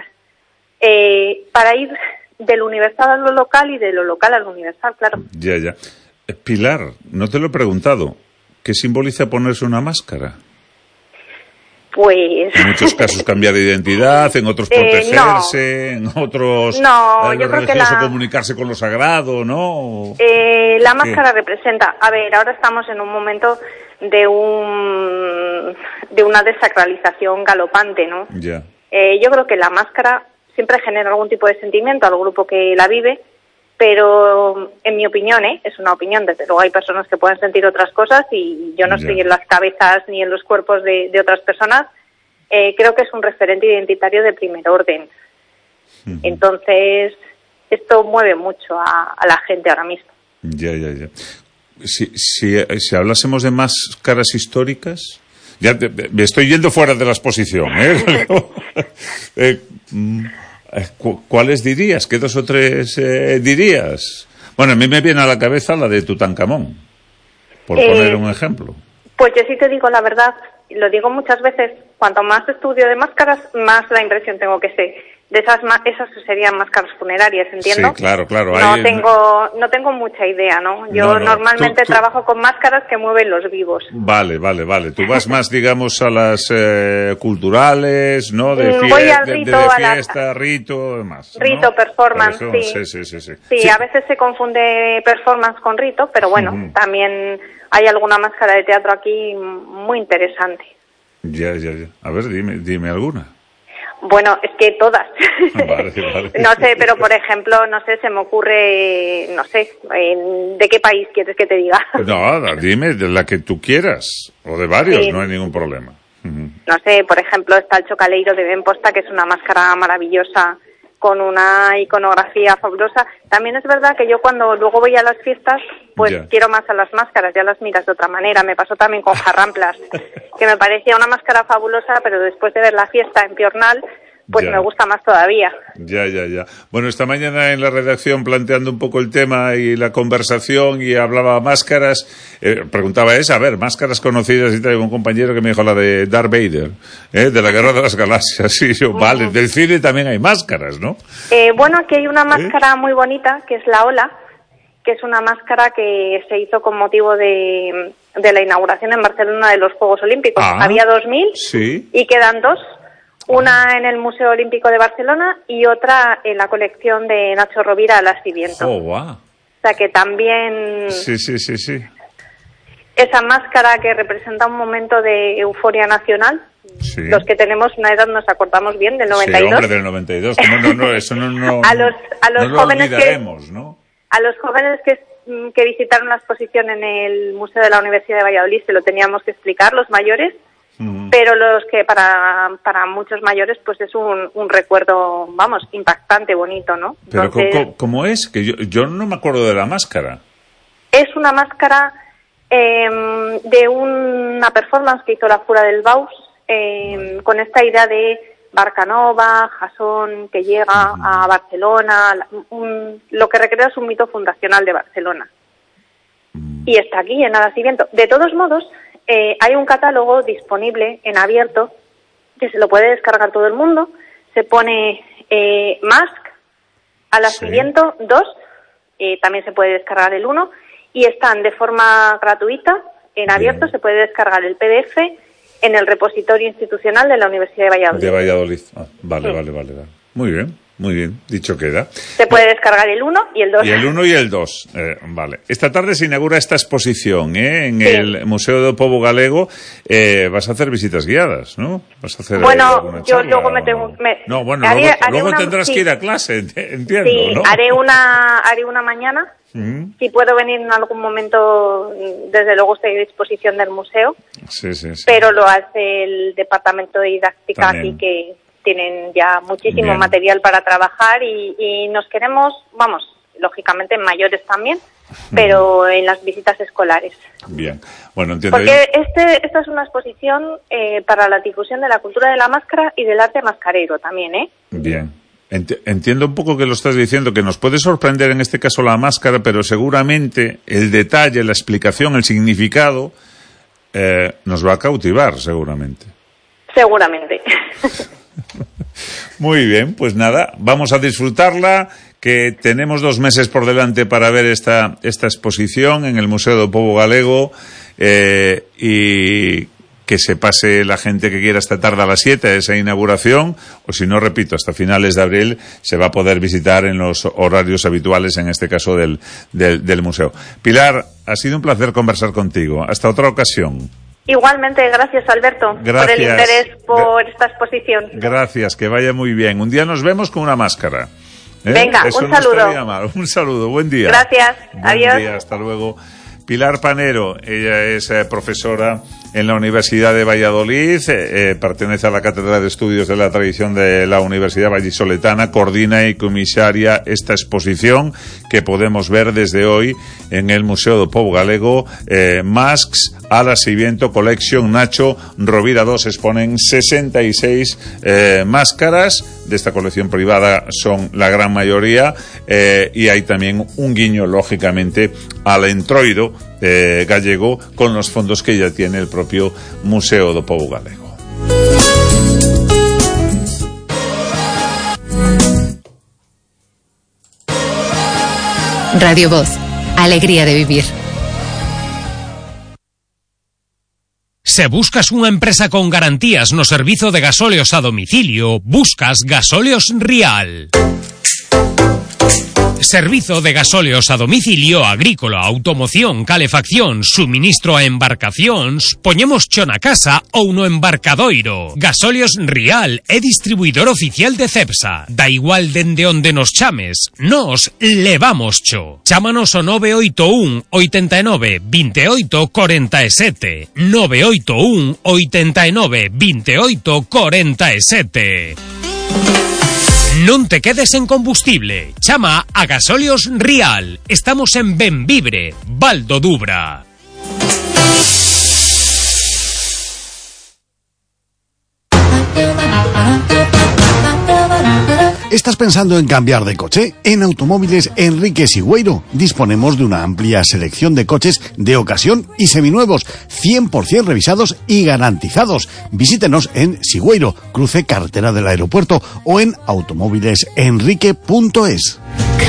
eh, para ir de lo universal a lo local y de lo local a lo universal, claro. Ya, ya. Pilar, no te lo he preguntado, ¿qué simboliza ponerse una máscara? Pues... En muchos casos cambiar de identidad, en otros protegerse, eh, no. en otros no, eh, yo creo que la... comunicarse con lo sagrado, ¿no? Eh, la máscara ¿Qué? representa... A ver, ahora estamos en un momento de un de una desacralización galopante, ¿no? Ya. Eh, yo creo que la máscara siempre genera algún tipo de sentimiento al grupo que la vive, pero en mi opinión, ¿eh? es una opinión, desde luego hay personas que pueden sentir otras cosas y yo no yeah. estoy en las cabezas ni en los cuerpos de, de otras personas, eh, creo que es un referente identitario de primer orden. Uh-huh. Entonces, esto mueve mucho a, a la gente ahora mismo. Ya, ya, ya. Si, si, si hablásemos de máscaras históricas, ya me estoy yendo fuera de la exposición, ¿eh? eh ¿Cuáles dirías? ¿Qué dos o tres eh, dirías? Bueno, a mí me viene a la cabeza la de Tutankamón, por eh, poner un ejemplo. Pues yo sí te digo la verdad, lo digo muchas veces, cuanto más estudio de máscaras, más la impresión tengo que se, de esas esas serían máscaras funerarias, ¿entiendo? Sí, claro, claro. No Hay... tengo no tengo mucha idea, ¿no? Yo no, no. normalmente tú, tú... trabajo con máscaras que mueven los vivos. Vale, vale, vale. Tú vas más, digamos, a las eh, culturales, ¿no? De, fie... Voy al de, rito, de, de a fiesta, la... rito, demás. Rito, ¿no? performance, sí. Sí, sí, sí, sí. Sí, sí, a veces se confunde performance con rito, pero bueno, uh-huh. también hay alguna máscara de teatro aquí muy interesante. Ya, ya, ya. A ver, dime, dime alguna. Bueno, es que todas. Vale, vale. No sé, pero por ejemplo, no sé, se me ocurre, no sé, ¿de qué país quieres que te diga? No, dime, de la que tú quieras, o de varios, sí. No hay ningún problema. Uh-huh. No sé, por ejemplo, está el Chocaleiro de Benposta, que es una máscara maravillosa, con una iconografía fabulosa. También es verdad que yo cuando luego voy a las fiestas, pues yeah. quiero más a las máscaras, ya las miras de otra manera. Me pasó también con Jarramplas, que me parecía una máscara fabulosa, pero después de ver la fiesta en Piornal, pues ya. me gusta más todavía. Ya, ya, ya. Bueno, esta mañana en la redacción, planteando un poco el tema y la conversación, y hablaba máscaras, eh, preguntaba esa, a ver, máscaras conocidas, y traigo un compañero que me dijo la de Darth Vader, ¿eh? De la Guerra de las Galaxias. Y yo, vale, del cine también hay máscaras, ¿no? Eh, bueno, aquí hay una máscara ¿Eh? muy bonita, que es la Ola, que es una máscara que se hizo con motivo de, de la inauguración en Barcelona de los Juegos Olímpicos. Ah, había dos mil sí. Y quedan dos. Una en el Museo Olímpico de Barcelona y otra en la colección de Nacho Rovira, Alas y Viento. Oh, wow. O sea que también... Sí, sí, sí, sí. Esa máscara que representa un momento de euforia nacional. Sí. Los que tenemos una edad nos acordamos bien del noventa y dos. Sí, hombre, del noventa y dos. ¿Cómo no, no, eso no, no, a los, a los no jóvenes lo olvidaremos, que, ¿no? A los jóvenes que, que visitaron la exposición en el Museo de la Universidad de Valladolid se lo teníamos que explicar, los mayores. Uh-huh. Pero los que para para muchos mayores pues es un, un recuerdo, vamos, impactante, bonito, ¿no? Pero Entonces, ¿cómo, ¿cómo es? Que yo, yo no me acuerdo de la máscara. Es una máscara eh, de una performance que hizo la Fura del Baus eh, con esta idea de Barcanova, Jasón, que llega uh-huh. a Barcelona, un, lo que recrea es un mito fundacional de Barcelona. Uh-huh. Y está aquí en Alas y Viento. De todos modos, Eh, hay un catálogo disponible en abierto que se lo puede descargar todo el mundo. Se pone eh, Mask, Alas y Viento dos, eh, también se puede descargar el uno, y están de forma gratuita en abierto. Bien. Se puede descargar el P D F en el repositorio institucional de la Universidad de Valladolid. De Valladolid, ah, vale, sí. vale, vale, vale. Muy bien. Muy bien, dicho queda. Se puede descargar el uno y el dos. Y el uno y el dos, eh, vale. Esta tarde se inaugura esta exposición, ¿eh? En sí. el Museo do Pobo Galego. Eh, vas a hacer visitas guiadas, ¿no? Vas a hacer Bueno, yo luego me tengo... Me, no, bueno, haré, luego, haré luego una, tendrás sí. que ir a clase, entiendo, sí, ¿no? haré una, haré una mañana. Uh-huh. Si puedo venir en algún momento, desde luego estoy a disposición del museo. Sí, sí, sí. Pero lo hace el departamento de didáctica También. aquí, que tienen ya muchísimo Bien. material para trabajar y, y nos queremos, vamos, lógicamente mayores también, pero en las visitas escolares. Bien, bueno, entiendo. Porque este, esta es una exposición eh, para la difusión de la cultura de la máscara y del arte mascarero también, ¿eh? Bien. Entiendo un poco que lo estás diciendo, que nos puede sorprender en este caso la máscara, pero seguramente el detalle, la explicación, el significado eh, nos va a cautivar, seguramente. Seguramente. Muy bien, pues nada, vamos a disfrutarla, que tenemos dos meses por delante para ver esta esta exposición en el Museo do Pobo Galego, eh, y que se pase la gente que quiera esta tarde a las siete a esa inauguración, o si no, repito, hasta finales de abril se va a poder visitar en los horarios habituales, en este caso del, del, del museo. Pilar, ha sido un placer conversar contigo. Hasta otra ocasión. Igualmente, gracias Alberto, gracias. por el interés por Gra- esta exposición. Gracias, que vaya muy bien. Un día nos vemos con una máscara. ¿Eh? Venga, Eso un no saludo. estaría mal. Un saludo, buen día. Gracias, buen adiós. Día, hasta luego. Pilar Panero, ella es eh, profesora en la Universidad de Valladolid, eh, eh, pertenece a la Cátedra de Estudios de la Tradición de la Universidad Vallisoletana, coordina y comisaria esta exposición que podemos ver desde hoy en el Museo do Pobo Galego, eh, Masks, Alas y Viento Collection Nacho Rovira dos. Exponen sesenta y seis eh, máscaras de esta colección privada, son la gran mayoría, eh, y hay también un guiño, lógicamente, al entroido eh, gallego con los fondos que ya tiene el propio Museo do Pobo Galego. Radio Voz. Alegría de vivir. Se buscas unha empresa con garantías no servizo de gasóleos a domicilio, buscas Gasóleos Rial. Servizo de gasóleos a domicilio agrícola, automoción, calefacción, suministro a embarcacións, poñémoscho na casa ou no embarcadoiro. Gasóleos Rial é distribuidor oficial de Cepsa. Da igual dende onde nos chames, nos levámoscho. Chámanos ao nove oito un, oitenta e nove, veintioito, cuarenta e sete. nove oito un, oitenta e nove, veintioito, cuarenta e sete. Non te quedes en combustible. Chama a Gasóleos Rial. Estamos en Benvibre, Val do Dubra. ¿Estás pensando en cambiar de coche? En Automóviles Enrique Sigüeiro disponemos de una amplia selección de coches de ocasión y seminuevos, cien por ciento revisados y garantizados. Visítenos en Sigüeiro, cruce carretera del aeropuerto, o en automóviles enrique punto es.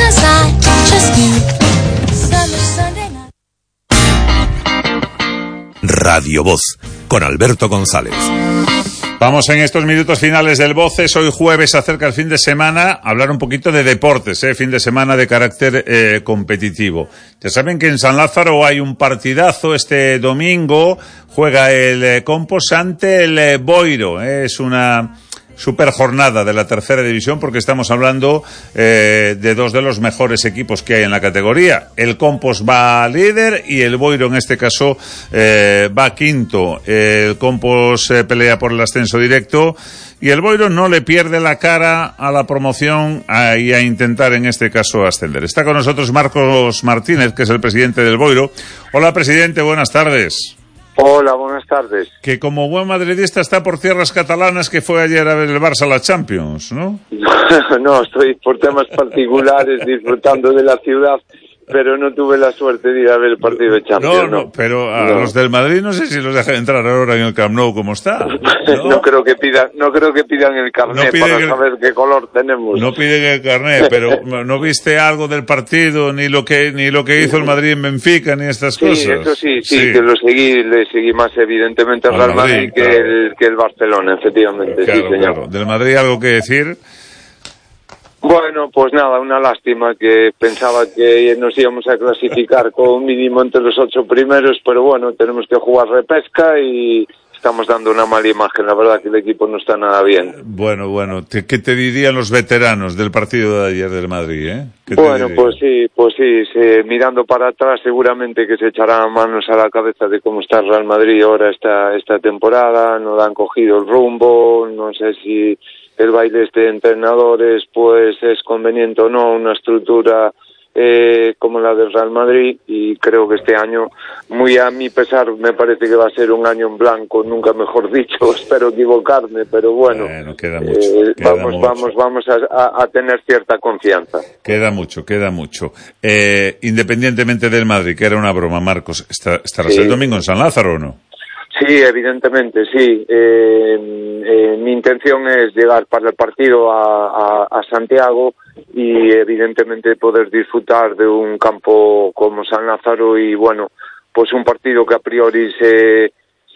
Radio Voz, con Alberto González. Vamos en estos minutos finales del Voces. Hoy jueves se acerca el fin de semana, hablar un poquito de deportes, ¿eh? Fin de semana de carácter eh, competitivo. Ya saben que en San Lázaro hay un partidazo este domingo, juega el eh, Compos ante el eh, Boiro, ¿eh? Es una super jornada de la tercera división porque estamos hablando eh, de dos de los mejores equipos que hay en la categoría. El Compos va líder y el Boiro en este caso eh, va quinto. El Compos eh, pelea por el ascenso directo y el Boiro no le pierde la cara a la promoción a, y a intentar en este caso ascender. Está con nosotros Marcos Martínez, que es el presidente del Boiro. Hola, presidente, buenas tardes. Hola, buenas tardes. Que como buen madridista está por tierras catalanas, que fue ayer a ver el Barça a la Champions, ¿no? No, estoy por temas particulares disfrutando de la ciudad, pero no tuve la suerte de ir a ver el partido de Champions. No, no, no. Pero a no. los del Madrid no sé si los dejan entrar ahora en el Camp Nou como está. No, no creo que pidan, no creo que pidan el carnet no para el, saber qué color tenemos. No piden el carnet, pero ¿no viste algo del partido, ni lo que ni lo que hizo el Madrid en Benfica, ni estas sí, cosas? Sí, eso sí, sí, sí, que lo seguí, le seguí más evidentemente al Real Madrid, Madrid que, claro. el, que el Barcelona, efectivamente, claro, sí, señor. Claro. ¿Del Madrid algo que decir? Bueno, pues nada, una lástima, que pensaba que nos íbamos a clasificar con mínimo entre los ocho primeros, pero bueno, tenemos que jugar repesca y estamos dando una mala imagen, la verdad que el equipo no está nada bien. Bueno, bueno, ¿qué te dirían los veteranos del partido de ayer del Madrid, eh? Bueno, pues sí, pues sí, sí, mirando para atrás seguramente que se echarán manos a la cabeza de cómo está el Real Madrid ahora esta, esta temporada, no han cogido el rumbo, no sé si el baile este de entrenadores pues es conveniente o no, una estructura eh, como la del Real Madrid, y creo que este año, muy a mi pesar, me parece que va a ser un año en blanco, nunca mejor dicho, espero equivocarme, pero bueno, bueno queda mucho, eh, queda vamos, mucho. vamos, vamos a, a, a tener cierta confianza. Queda mucho, queda mucho. Eh, independientemente del Madrid, que era una broma, Marcos, ¿estarás sí. el domingo en San Lázaro o no? Sí, evidentemente, sí. Eh, eh, mi intención es llegar para el partido a, a, a Santiago y evidentemente poder disfrutar de un campo como San Lázaro y bueno, pues un partido que a priori se,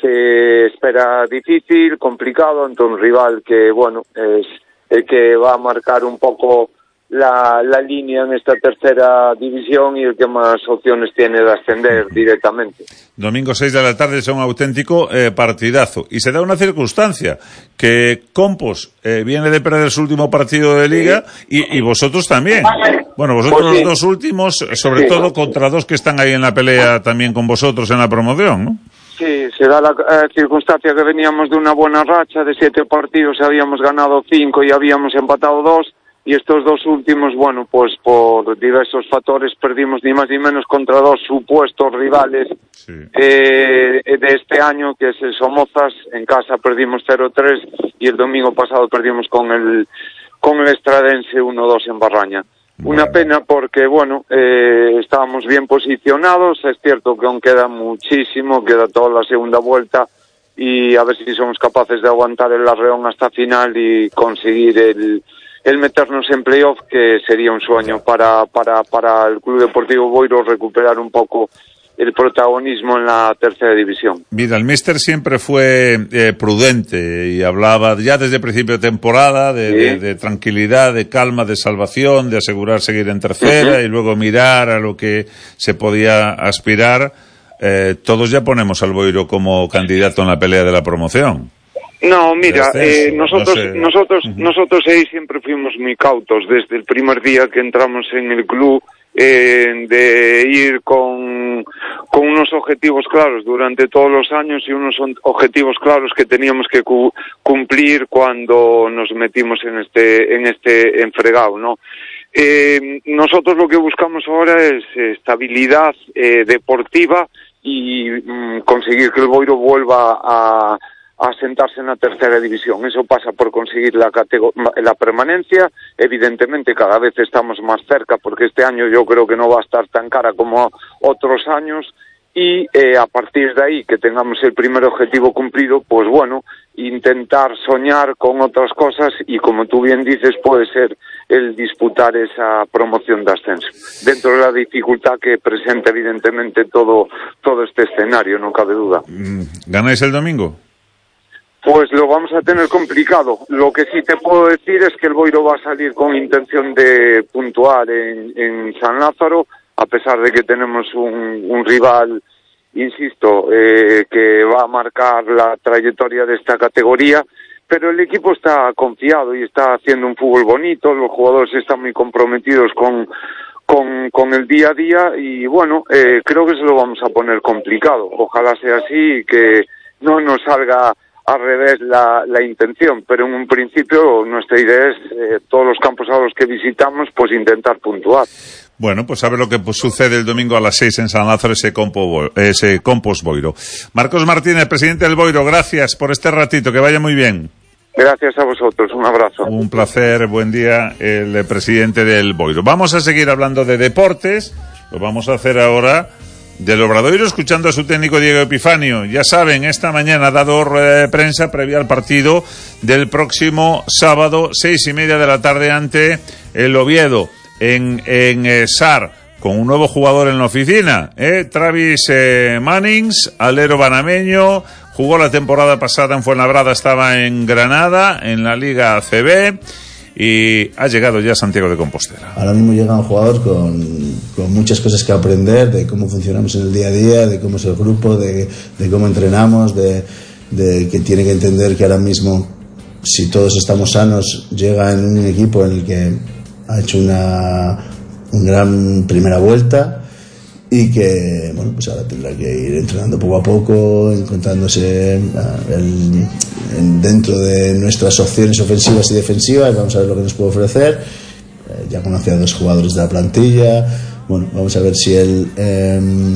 se espera difícil, complicado, ante un rival que bueno, es el que va a marcar un poco la, la línea en esta tercera división y el que más opciones tiene de ascender directamente. Domingo seis de la tarde es un auténtico eh, partidazo. Y se da una circunstancia, que Compos eh, viene de perder su último partido de Liga y, y vosotros también. Bueno, vosotros pues sí. los dos últimos, sobre sí. todo contra dos que están ahí en la pelea también con vosotros en la promoción, ¿no? Sí, se da la eh, circunstancia que veníamos de una buena racha, de siete partidos habíamos ganado cinco y habíamos empatado dos. Y estos dos últimos, bueno, pues por diversos factores perdimos ni más ni menos contra dos supuestos rivales sí. eh, de este año, que es el Somozas. En casa perdimos cero tres y el domingo pasado perdimos con el con el Estradense uno dos en Barraña. Bueno. Una pena porque, bueno, eh, estábamos bien posicionados. Es cierto que aún queda muchísimo, queda toda la segunda vuelta y a ver si somos capaces de aguantar el arreón hasta final y conseguir el el meternos en playoff, que sería un sueño para, para, para el Club Deportivo Boiro recuperar un poco el protagonismo en la tercera división. Mira, el míster siempre fue eh, prudente y hablaba ya desde el principio de temporada de, sí. de, de tranquilidad, de calma, de salvación, de asegurar seguir en tercera uh-huh. y luego mirar a lo que se podía aspirar. Eh, todos ya ponemos al Boiro como candidato en la pelea de la promoción. No, mira, eh, nosotros no sé. nosotros uh-huh. nosotros ahí siempre fuimos muy cautos desde el primer día que entramos en el club, eh, de ir con con unos objetivos claros durante todos los años y unos objetivos claros que teníamos que cu- cumplir cuando nos metimos en este en este enfregado, ¿no? Eh, nosotros lo que buscamos ahora es estabilidad eh, deportiva y mm, conseguir que el Boiro vuelva a a sentarse en la tercera división. Eso pasa por conseguir la catego- la permanencia. Evidentemente cada vez estamos más cerca, porque este año yo creo que no va a estar tan cara como otros años, y eh, a partir de ahí que tengamos el primer objetivo cumplido, pues bueno, intentar soñar con otras cosas, y como tú bien dices, puede ser el disputar esa promoción de ascenso, dentro de la dificultad que presenta evidentemente todo, todo este escenario, no cabe duda. ¿Ganáis el domingo? Pues lo vamos a tener complicado. Lo que sí te puedo decir es que el Boiro va a salir con intención de puntuar en, en San Lázaro, a pesar de que tenemos un, un rival, insisto, eh, que va a marcar la trayectoria de esta categoría, pero el equipo está confiado y está haciendo un fútbol bonito, los jugadores están muy comprometidos con, con, con el día a día, y bueno, eh, creo que se lo vamos a poner complicado. Ojalá sea así y que no nos salga al revés la, la intención, pero en un principio nuestra idea es eh, todos los campos a los que visitamos, pues intentar puntuar. Bueno, pues a ver lo que pues, sucede el domingo a las seis en San Lázaro, ese, compo, ese Compost Boiro. Marcos Martínez, presidente del Boiro, gracias por este ratito, que vaya muy bien. Gracias a vosotros, un abrazo. Un placer, buen día, el presidente del Boiro. Vamos a seguir hablando de deportes, lo vamos a hacer ahora del Obradoiro, escuchando a su técnico Diego Epifanio. Ya saben, esta mañana ha dado rueda de prensa previa al partido del próximo sábado, seis y media de la tarde, ante el Oviedo, en, en eh, Sar, con un nuevo jugador en la oficina, ¿eh? Travis eh, Mannings, alero banameño, jugó la temporada pasada en Fuenlabrada, estaba en Granada, en la Liga A C B, y ha llegado ya a Santiago de Compostela. Ahora mismo llega un jugador con, con muchas cosas que aprender, de cómo funcionamos en el día a día, de cómo es el grupo, de, de cómo entrenamos, de, de que tiene que entender que ahora mismo, si todos estamos sanos, llega en un equipo en el que ha hecho una, una gran primera vuelta, y que bueno, pues ahora tendrá que ir entrenando poco a poco, encontrándose uh, el, en, dentro de nuestras opciones ofensivas y defensivas. Vamos a ver lo que nos puede ofrecer. Eh, ya conoce a dos jugadores de la plantilla. Bueno, vamos a ver si él eh,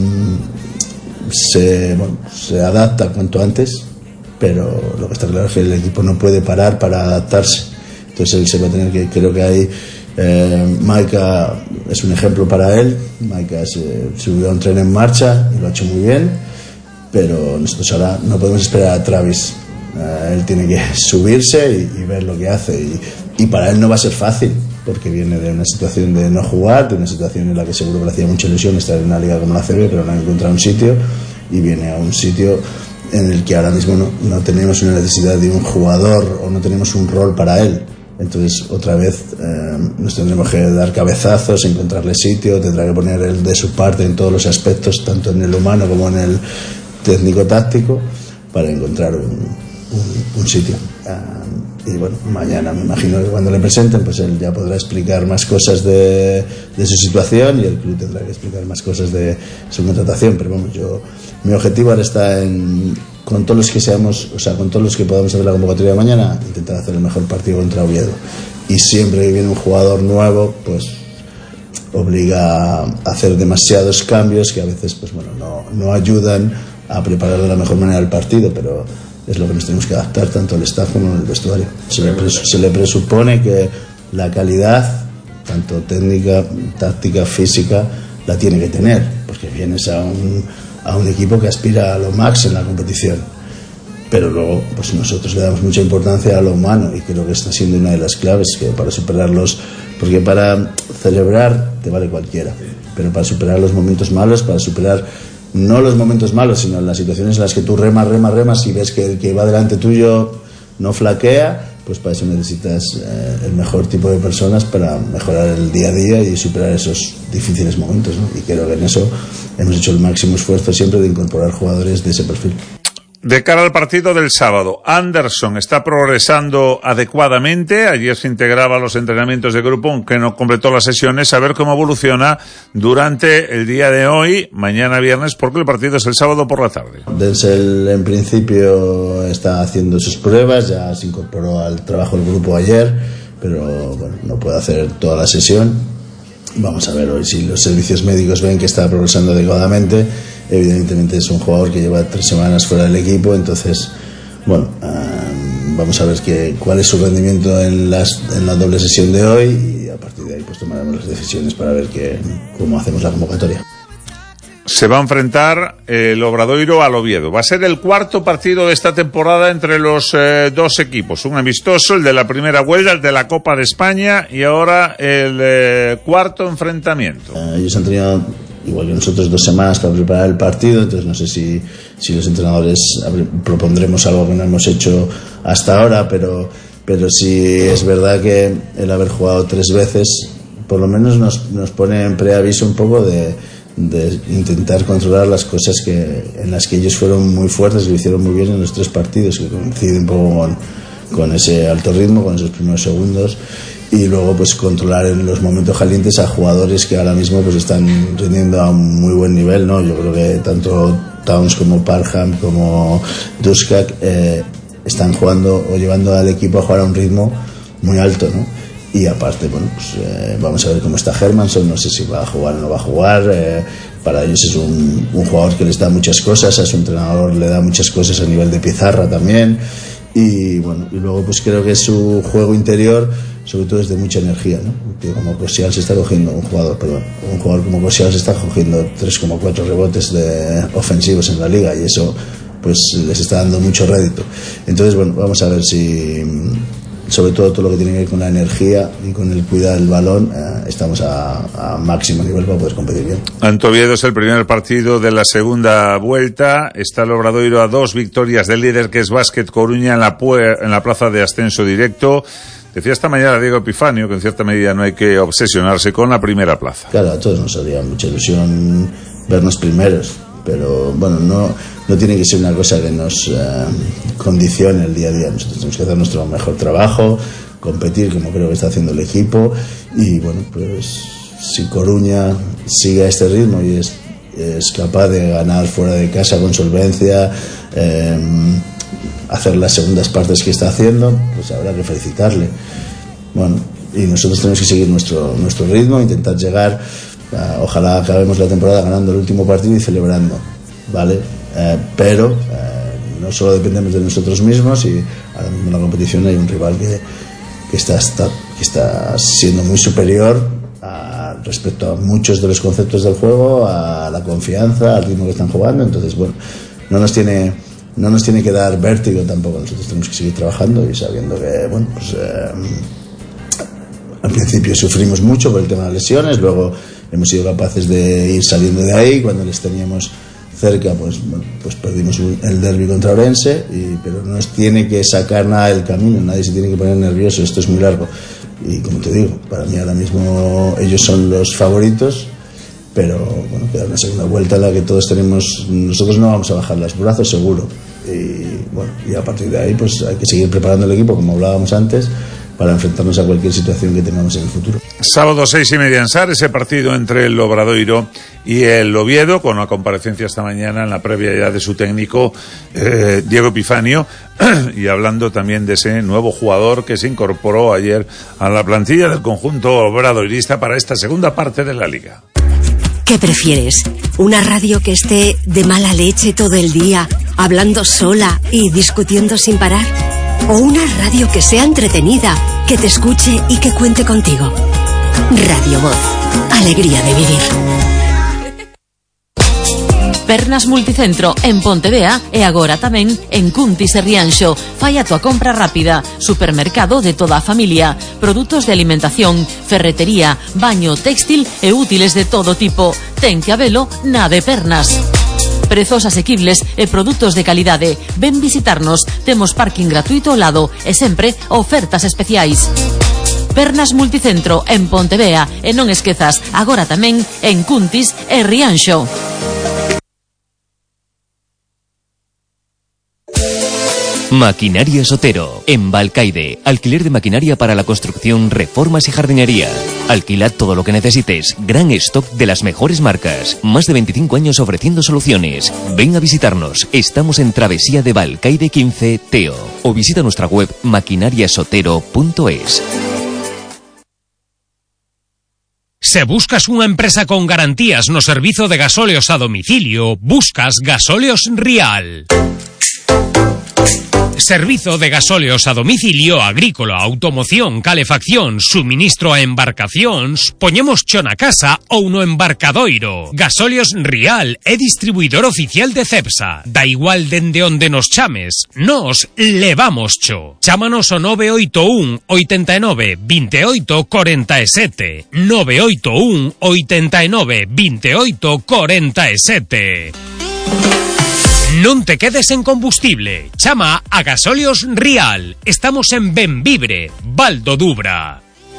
se, bueno, se adapta cuanto antes, pero lo que está claro es que el equipo no puede parar para adaptarse. Entonces él se va a tener que, creo que hay Eh, Maika es un ejemplo para él. Maika se subió a un tren en marcha y lo ha hecho muy bien, pero nosotros ahora no podemos esperar a Travis. Eh, él tiene que subirse y, y ver lo que hace, y, y para él no va a ser fácil, porque viene de una situación de no jugar, de una situación en la que seguro que le hacía mucha ilusión estar en una liga como la A C B, pero no ha encontrado un sitio, y viene a un sitio en el que ahora mismo no, no tenemos una necesidad de un jugador, o no tenemos un rol para él. Entonces otra vez eh, nos tendremos que dar cabezazos, encontrarle sitio, tendrá que poner él de su parte en todos los aspectos, tanto en el humano como en el técnico-táctico, para encontrar un, un, un sitio. Uh, y bueno, mañana me imagino que cuando le presenten, pues él ya podrá explicar más cosas de, de su situación, y el club tendrá que explicar más cosas de su contratación. Pero vamos, yo, mi objetivo ahora está en, con todos los que seamos, o sea, con todos los que podamos hacer la convocatoria de mañana, intentar hacer el mejor partido contra Oviedo. Y siempre que viene un jugador nuevo, pues obliga a hacer demasiados cambios que a veces, pues bueno, no, no ayudan a preparar de la mejor manera el partido, pero es lo que nos tenemos que adaptar tanto al staff como al vestuario. Se le, pres- se le presupone que la calidad, tanto técnica, táctica, física, la tiene que tener, porque vienes a un a un equipo que aspira a lo máximo en la competición. pero luego pues nosotros le damos mucha importancia a lo humano y creo que está siendo una de las claves que para superarlos, porque para celebrar te vale cualquiera, pero para superar los momentos malos, para superar no los momentos malos, sino las situaciones en las que tú remas, remas, remas y ves que el que va delante tuyo no flaquea, pues para eso necesitas eh, el mejor tipo de personas para mejorar el día a día y superar esos difíciles momentos, ¿no? Y creo que en eso hemos hecho el máximo esfuerzo siempre de incorporar jugadores de ese perfil. De cara al partido del sábado, Anderson está progresando adecuadamente. Ayer se integraba a los entrenamientos de grupo, aunque no completó las sesiones. A ver cómo evoluciona durante el día de hoy, mañana viernes, porque el partido es el sábado por la tarde. Denzel en principio está haciendo sus pruebas, ya se incorporó al trabajo del grupo ayer, pero bueno, no puede hacer toda la sesión. Vamos a ver hoy si los servicios médicos ven que está progresando adecuadamente. Evidentemente es un jugador que lleva tres semanas fuera del equipo, entonces bueno, um, vamos a ver que, cuál es su rendimiento en, las, en la doble sesión de hoy y a partir de ahí pues tomaremos las decisiones para ver que, cómo hacemos la convocatoria. Se va a enfrentar el Obradoiro al Oviedo. Va a ser el cuarto partido de esta temporada entre los eh, dos equipos. Un amistoso, el de la primera vuelta, el de la Copa de España y ahora el eh, cuarto enfrentamiento. Uh, ellos han tenido, igual que nosotros, dos semanas para preparar el partido, entonces no sé si, si los entrenadores propondremos algo que no hemos hecho hasta ahora, pero, pero sí es verdad que el haber jugado tres veces por lo menos nos, nos pone en preaviso un poco de, de intentar controlar las cosas que, en las que ellos fueron muy fuertes y lo hicieron muy bien en los tres partidos, que coinciden un poco con, con ese alto ritmo, con esos primeros segundos, y luego pues controlar en los momentos calientes a jugadores que ahora mismo pues están rindiendo a un muy buen nivel, ¿no? Yo creo que tanto Towns como Parham como Duskak eh, están jugando o llevando al equipo a jugar a un ritmo muy alto, ¿no? Y aparte, bueno, pues eh, vamos a ver cómo está Hermanson, no sé si va a jugar o no va a jugar. Eh, para ellos es un, un jugador que les da muchas cosas, a su entrenador le da muchas cosas a nivel de pizarra también. Y bueno, y luego pues creo que su juego interior, sobre todo, es de mucha energía, ¿no? Que como Kosial se está cogiendo, un jugador, perdón, un jugador como Kosial se está cogiendo tres coma cuatro rebotes de ofensivos en la liga y eso pues les está dando mucho rédito. Entonces, bueno, vamos a ver si, sobre todo todo lo que tiene que ver con la energía y con el cuidar del balón, eh, estamos a, a máximo nivel para poder competir bien. Ante Oviedo es el primer partido de la segunda vuelta. Está el Obradoiro a dos victorias del líder, que es Básquet Coruña, en la, en la plaza de ascenso directo. Decía esta mañana Diego Epifanio que en cierta medida no hay que obsesionarse con la primera plaza. Claro, a todos nos haría mucha ilusión vernos primeros, pero bueno, no, no tiene que ser una cosa que nos eh, condicione el día a día. Nosotros tenemos que hacer nuestro mejor trabajo, competir como creo que está haciendo el equipo y bueno, pues si Coruña sigue a este ritmo y es, es capaz de ganar fuera de casa con solvencia, eh, hacer las segundas partes que está haciendo, pues habrá que felicitarle. Bueno, y nosotros tenemos que seguir nuestro, nuestro ritmo, intentar llegar, uh, ojalá acabemos la temporada ganando el último partido y celebrando, ¿vale? Eh, pero eh, no solo dependemos de nosotros mismos y ahora mismo en la competición hay un rival que, que, está, está, que está siendo muy superior a, respecto a muchos de los conceptos del juego, a la confianza, al ritmo que están jugando, entonces bueno, no nos tiene... No nos tiene que dar vértigo tampoco, nosotros tenemos que seguir trabajando y sabiendo que, bueno, pues eh, al principio sufrimos mucho por el tema de lesiones, luego hemos sido capaces de ir saliendo de ahí, cuando les teníamos cerca, pues, bueno, pues perdimos el derbi contra Orense, y, pero no nos tiene que sacar nada del camino, nadie se tiene que poner nervioso, esto es muy largo. Y como te digo, para mí ahora mismo ellos son los favoritos, pero bueno, queda una segunda vuelta en la que todos tenemos, nosotros no vamos a bajar los brazos seguro, y bueno, y a partir de ahí pues hay que seguir preparando el equipo como hablábamos antes para enfrentarnos a cualquier situación que tengamos en el futuro. Sábado seis y media en Sar, ese partido entre el Obradoiro y el Oviedo, con una comparecencia esta mañana en la previa ya de su técnico eh, Diego Epifanio, y hablando también de ese nuevo jugador que se incorporó ayer a la plantilla del conjunto obradoirista para esta segunda parte de la liga. ¿Qué prefieres? ¿Una radio que esté de mala leche todo el día, hablando sola y discutiendo sin parar? ¿O una radio que sea entretenida, que te escuche y que cuente contigo? Radio Voz. Alegría de vivir. Pernas Multicentro en Pontevea e agora tamén en Cuntis e Rianxo. Fai a tua compra rápida. Supermercado de toda a familia. Produtos de alimentación, ferretería, baño, textil e útiles de todo tipo. Ten que habelo na de Pernas. Prezos asequibles e produtos de calidade. Ven visitarnos. Temos parking gratuito ao lado e sempre ofertas especiais. Pernas Multicentro en Pontevea e non esquezas, agora tamén en Cuntis e Rianxo. Maquinaria Sotero, en Balcaide. Alquiler de maquinaria para la construcción, reformas y jardinería. Alquila todo lo que necesites. Gran stock de las mejores marcas. Más de veinticinco años ofreciendo soluciones. Ven a visitarnos. Estamos en Travesía de Balcaide quince, Teo. O visita nuestra web maquinariasotero punto es. Se buscas unha empresa con garantías no servizo de gasóleos a domicilio, buscas Gasóleos Rial. Servizo de gasóleos a domicilio agrícola, automoción, calefacción, suministro a embarcacións, poñemos cho na casa ou no embarcadoiro. Gasóleos Rial é distribuidor oficial de Cepsa. Da igual dende onde nos chames, nos levamos cho. Chámanos o nove oito un, oitenta e nove, veintioito, cuarenta e sete. nove oito un, oitenta e nove, veintioito, cuarenta e sete. Non te quedes en combustible. Chama a Gasóleos Rial. Estamos en Benvibre, Val do Dubra.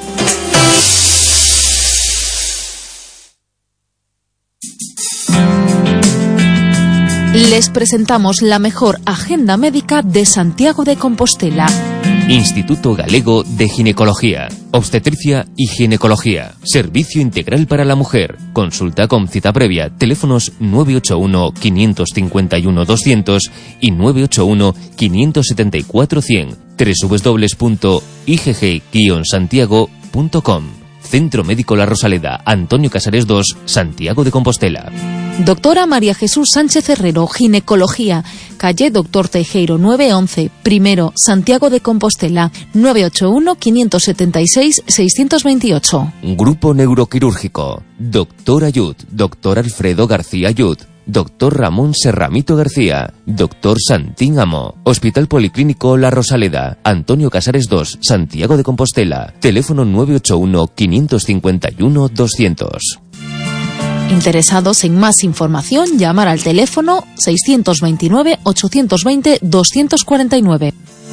Les presentamos la mejor agenda médica de Santiago de Compostela. Instituto Galego de Ginecología, Obstetricia y Ginecología. Servicio integral para la mujer. Consulta con cita previa. Teléfonos nueve ocho uno, cinco cinco uno, doscientos y nueve ocho uno, cinco siete cuatro, cien. doble u doble u doble u punto i g g guion santiago punto com. Centro Médico La Rosaleda, Antonio Casares dos, Santiago de Compostela. Doctora María Jesús Sánchez Herrero, Ginecología, calle Doctor Teijeiro nueve once, primero, Santiago de Compostela, nueve ocho uno, cinco siete seis, seis dos ocho. Grupo Neuroquirúrgico, Doctor Ayud, Doctor Alfredo García Ayud, Doctor Ramón Serramito García, Doctor Santín Amo, Hospital Policlínico La Rosaleda, Antonio Casares dos, Santiago de Compostela, teléfono nueve ocho uno, cinco cinco uno, doscientos. Interesados en más información, llamar al teléfono seiscientos veintinueve, ochocientos veinte, doscientos cuarenta y nueve.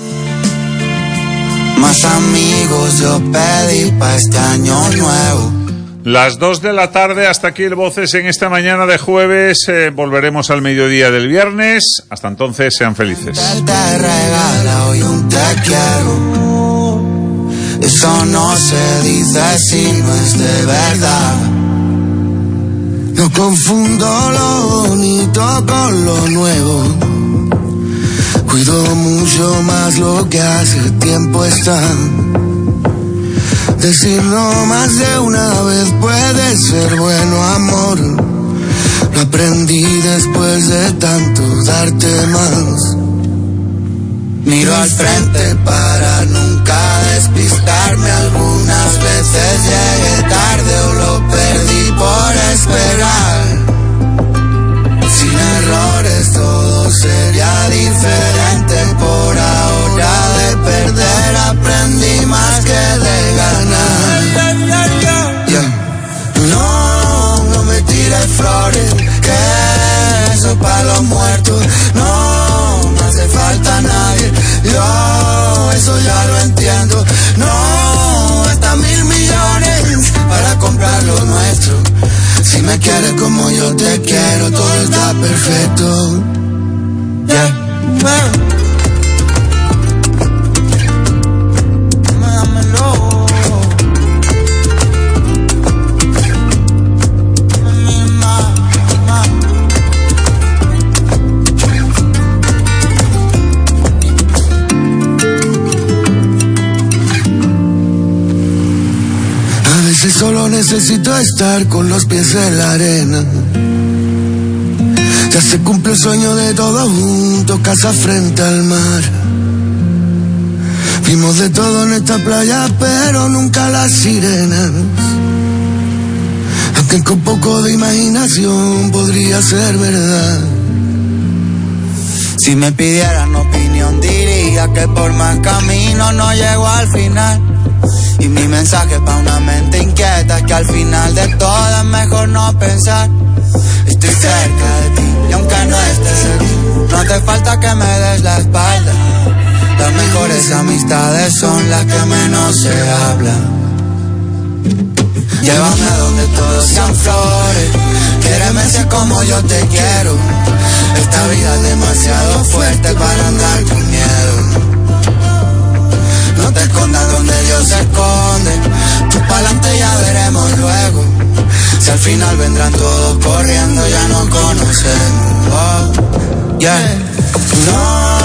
Más amigos yo pedí para este año nuevo. Las dos de la tarde, hasta aquí el Voces en esta mañana de jueves. Eh, volveremos al mediodía del viernes. Hasta entonces, sean felices. Te regala hoy un te quiero. Eso no se dice si no es de verdad. No confundo lo bonito con lo nuevo. Cuido mucho más lo que hace tiempo está. Decirlo más de una vez puede ser bueno, amor. Lo aprendí después de tanto darte más. Miro al frente para nunca despistarme. Algunas veces llegué tarde o lo perdí por esperar. Sin errores todo sería diferente. Por ahora de perder aprendí más que de ganar. Yeah. No, no me tires flores, que eso pa' los muertos. No, no hace falta nadie. Yo eso ya lo entiendo. No, hasta mil millones para comprar lo nuestro. Si me quieres como yo te quiero, todo está perfecto. Yeah. Solo necesito estar con los pies en la arena. Ya se cumple el sueño de todos juntos, casa frente al mar. Vimos de todo en esta playa, pero nunca las sirenas. que con poco de imaginación podría ser verdad. Si me pidieran opinión diría que por más camino no llego al final. Y mi mensaje pa' una mente inquieta es que al final de todo es mejor no pensar. Estoy cerca de ti y aunque no estés aquí, no hace falta que me des la espalda. Las mejores amistades son las que menos se hablan. Llévame a donde todos sean flores, quiéreme ser como yo te quiero. Esta vida es demasiado fuerte para andar con miedo. No te escondas donde Dios se esconde, tú pa'lante ya veremos luego. Si al final vendrán todos corriendo ya no conocemos. Oh, yeah. No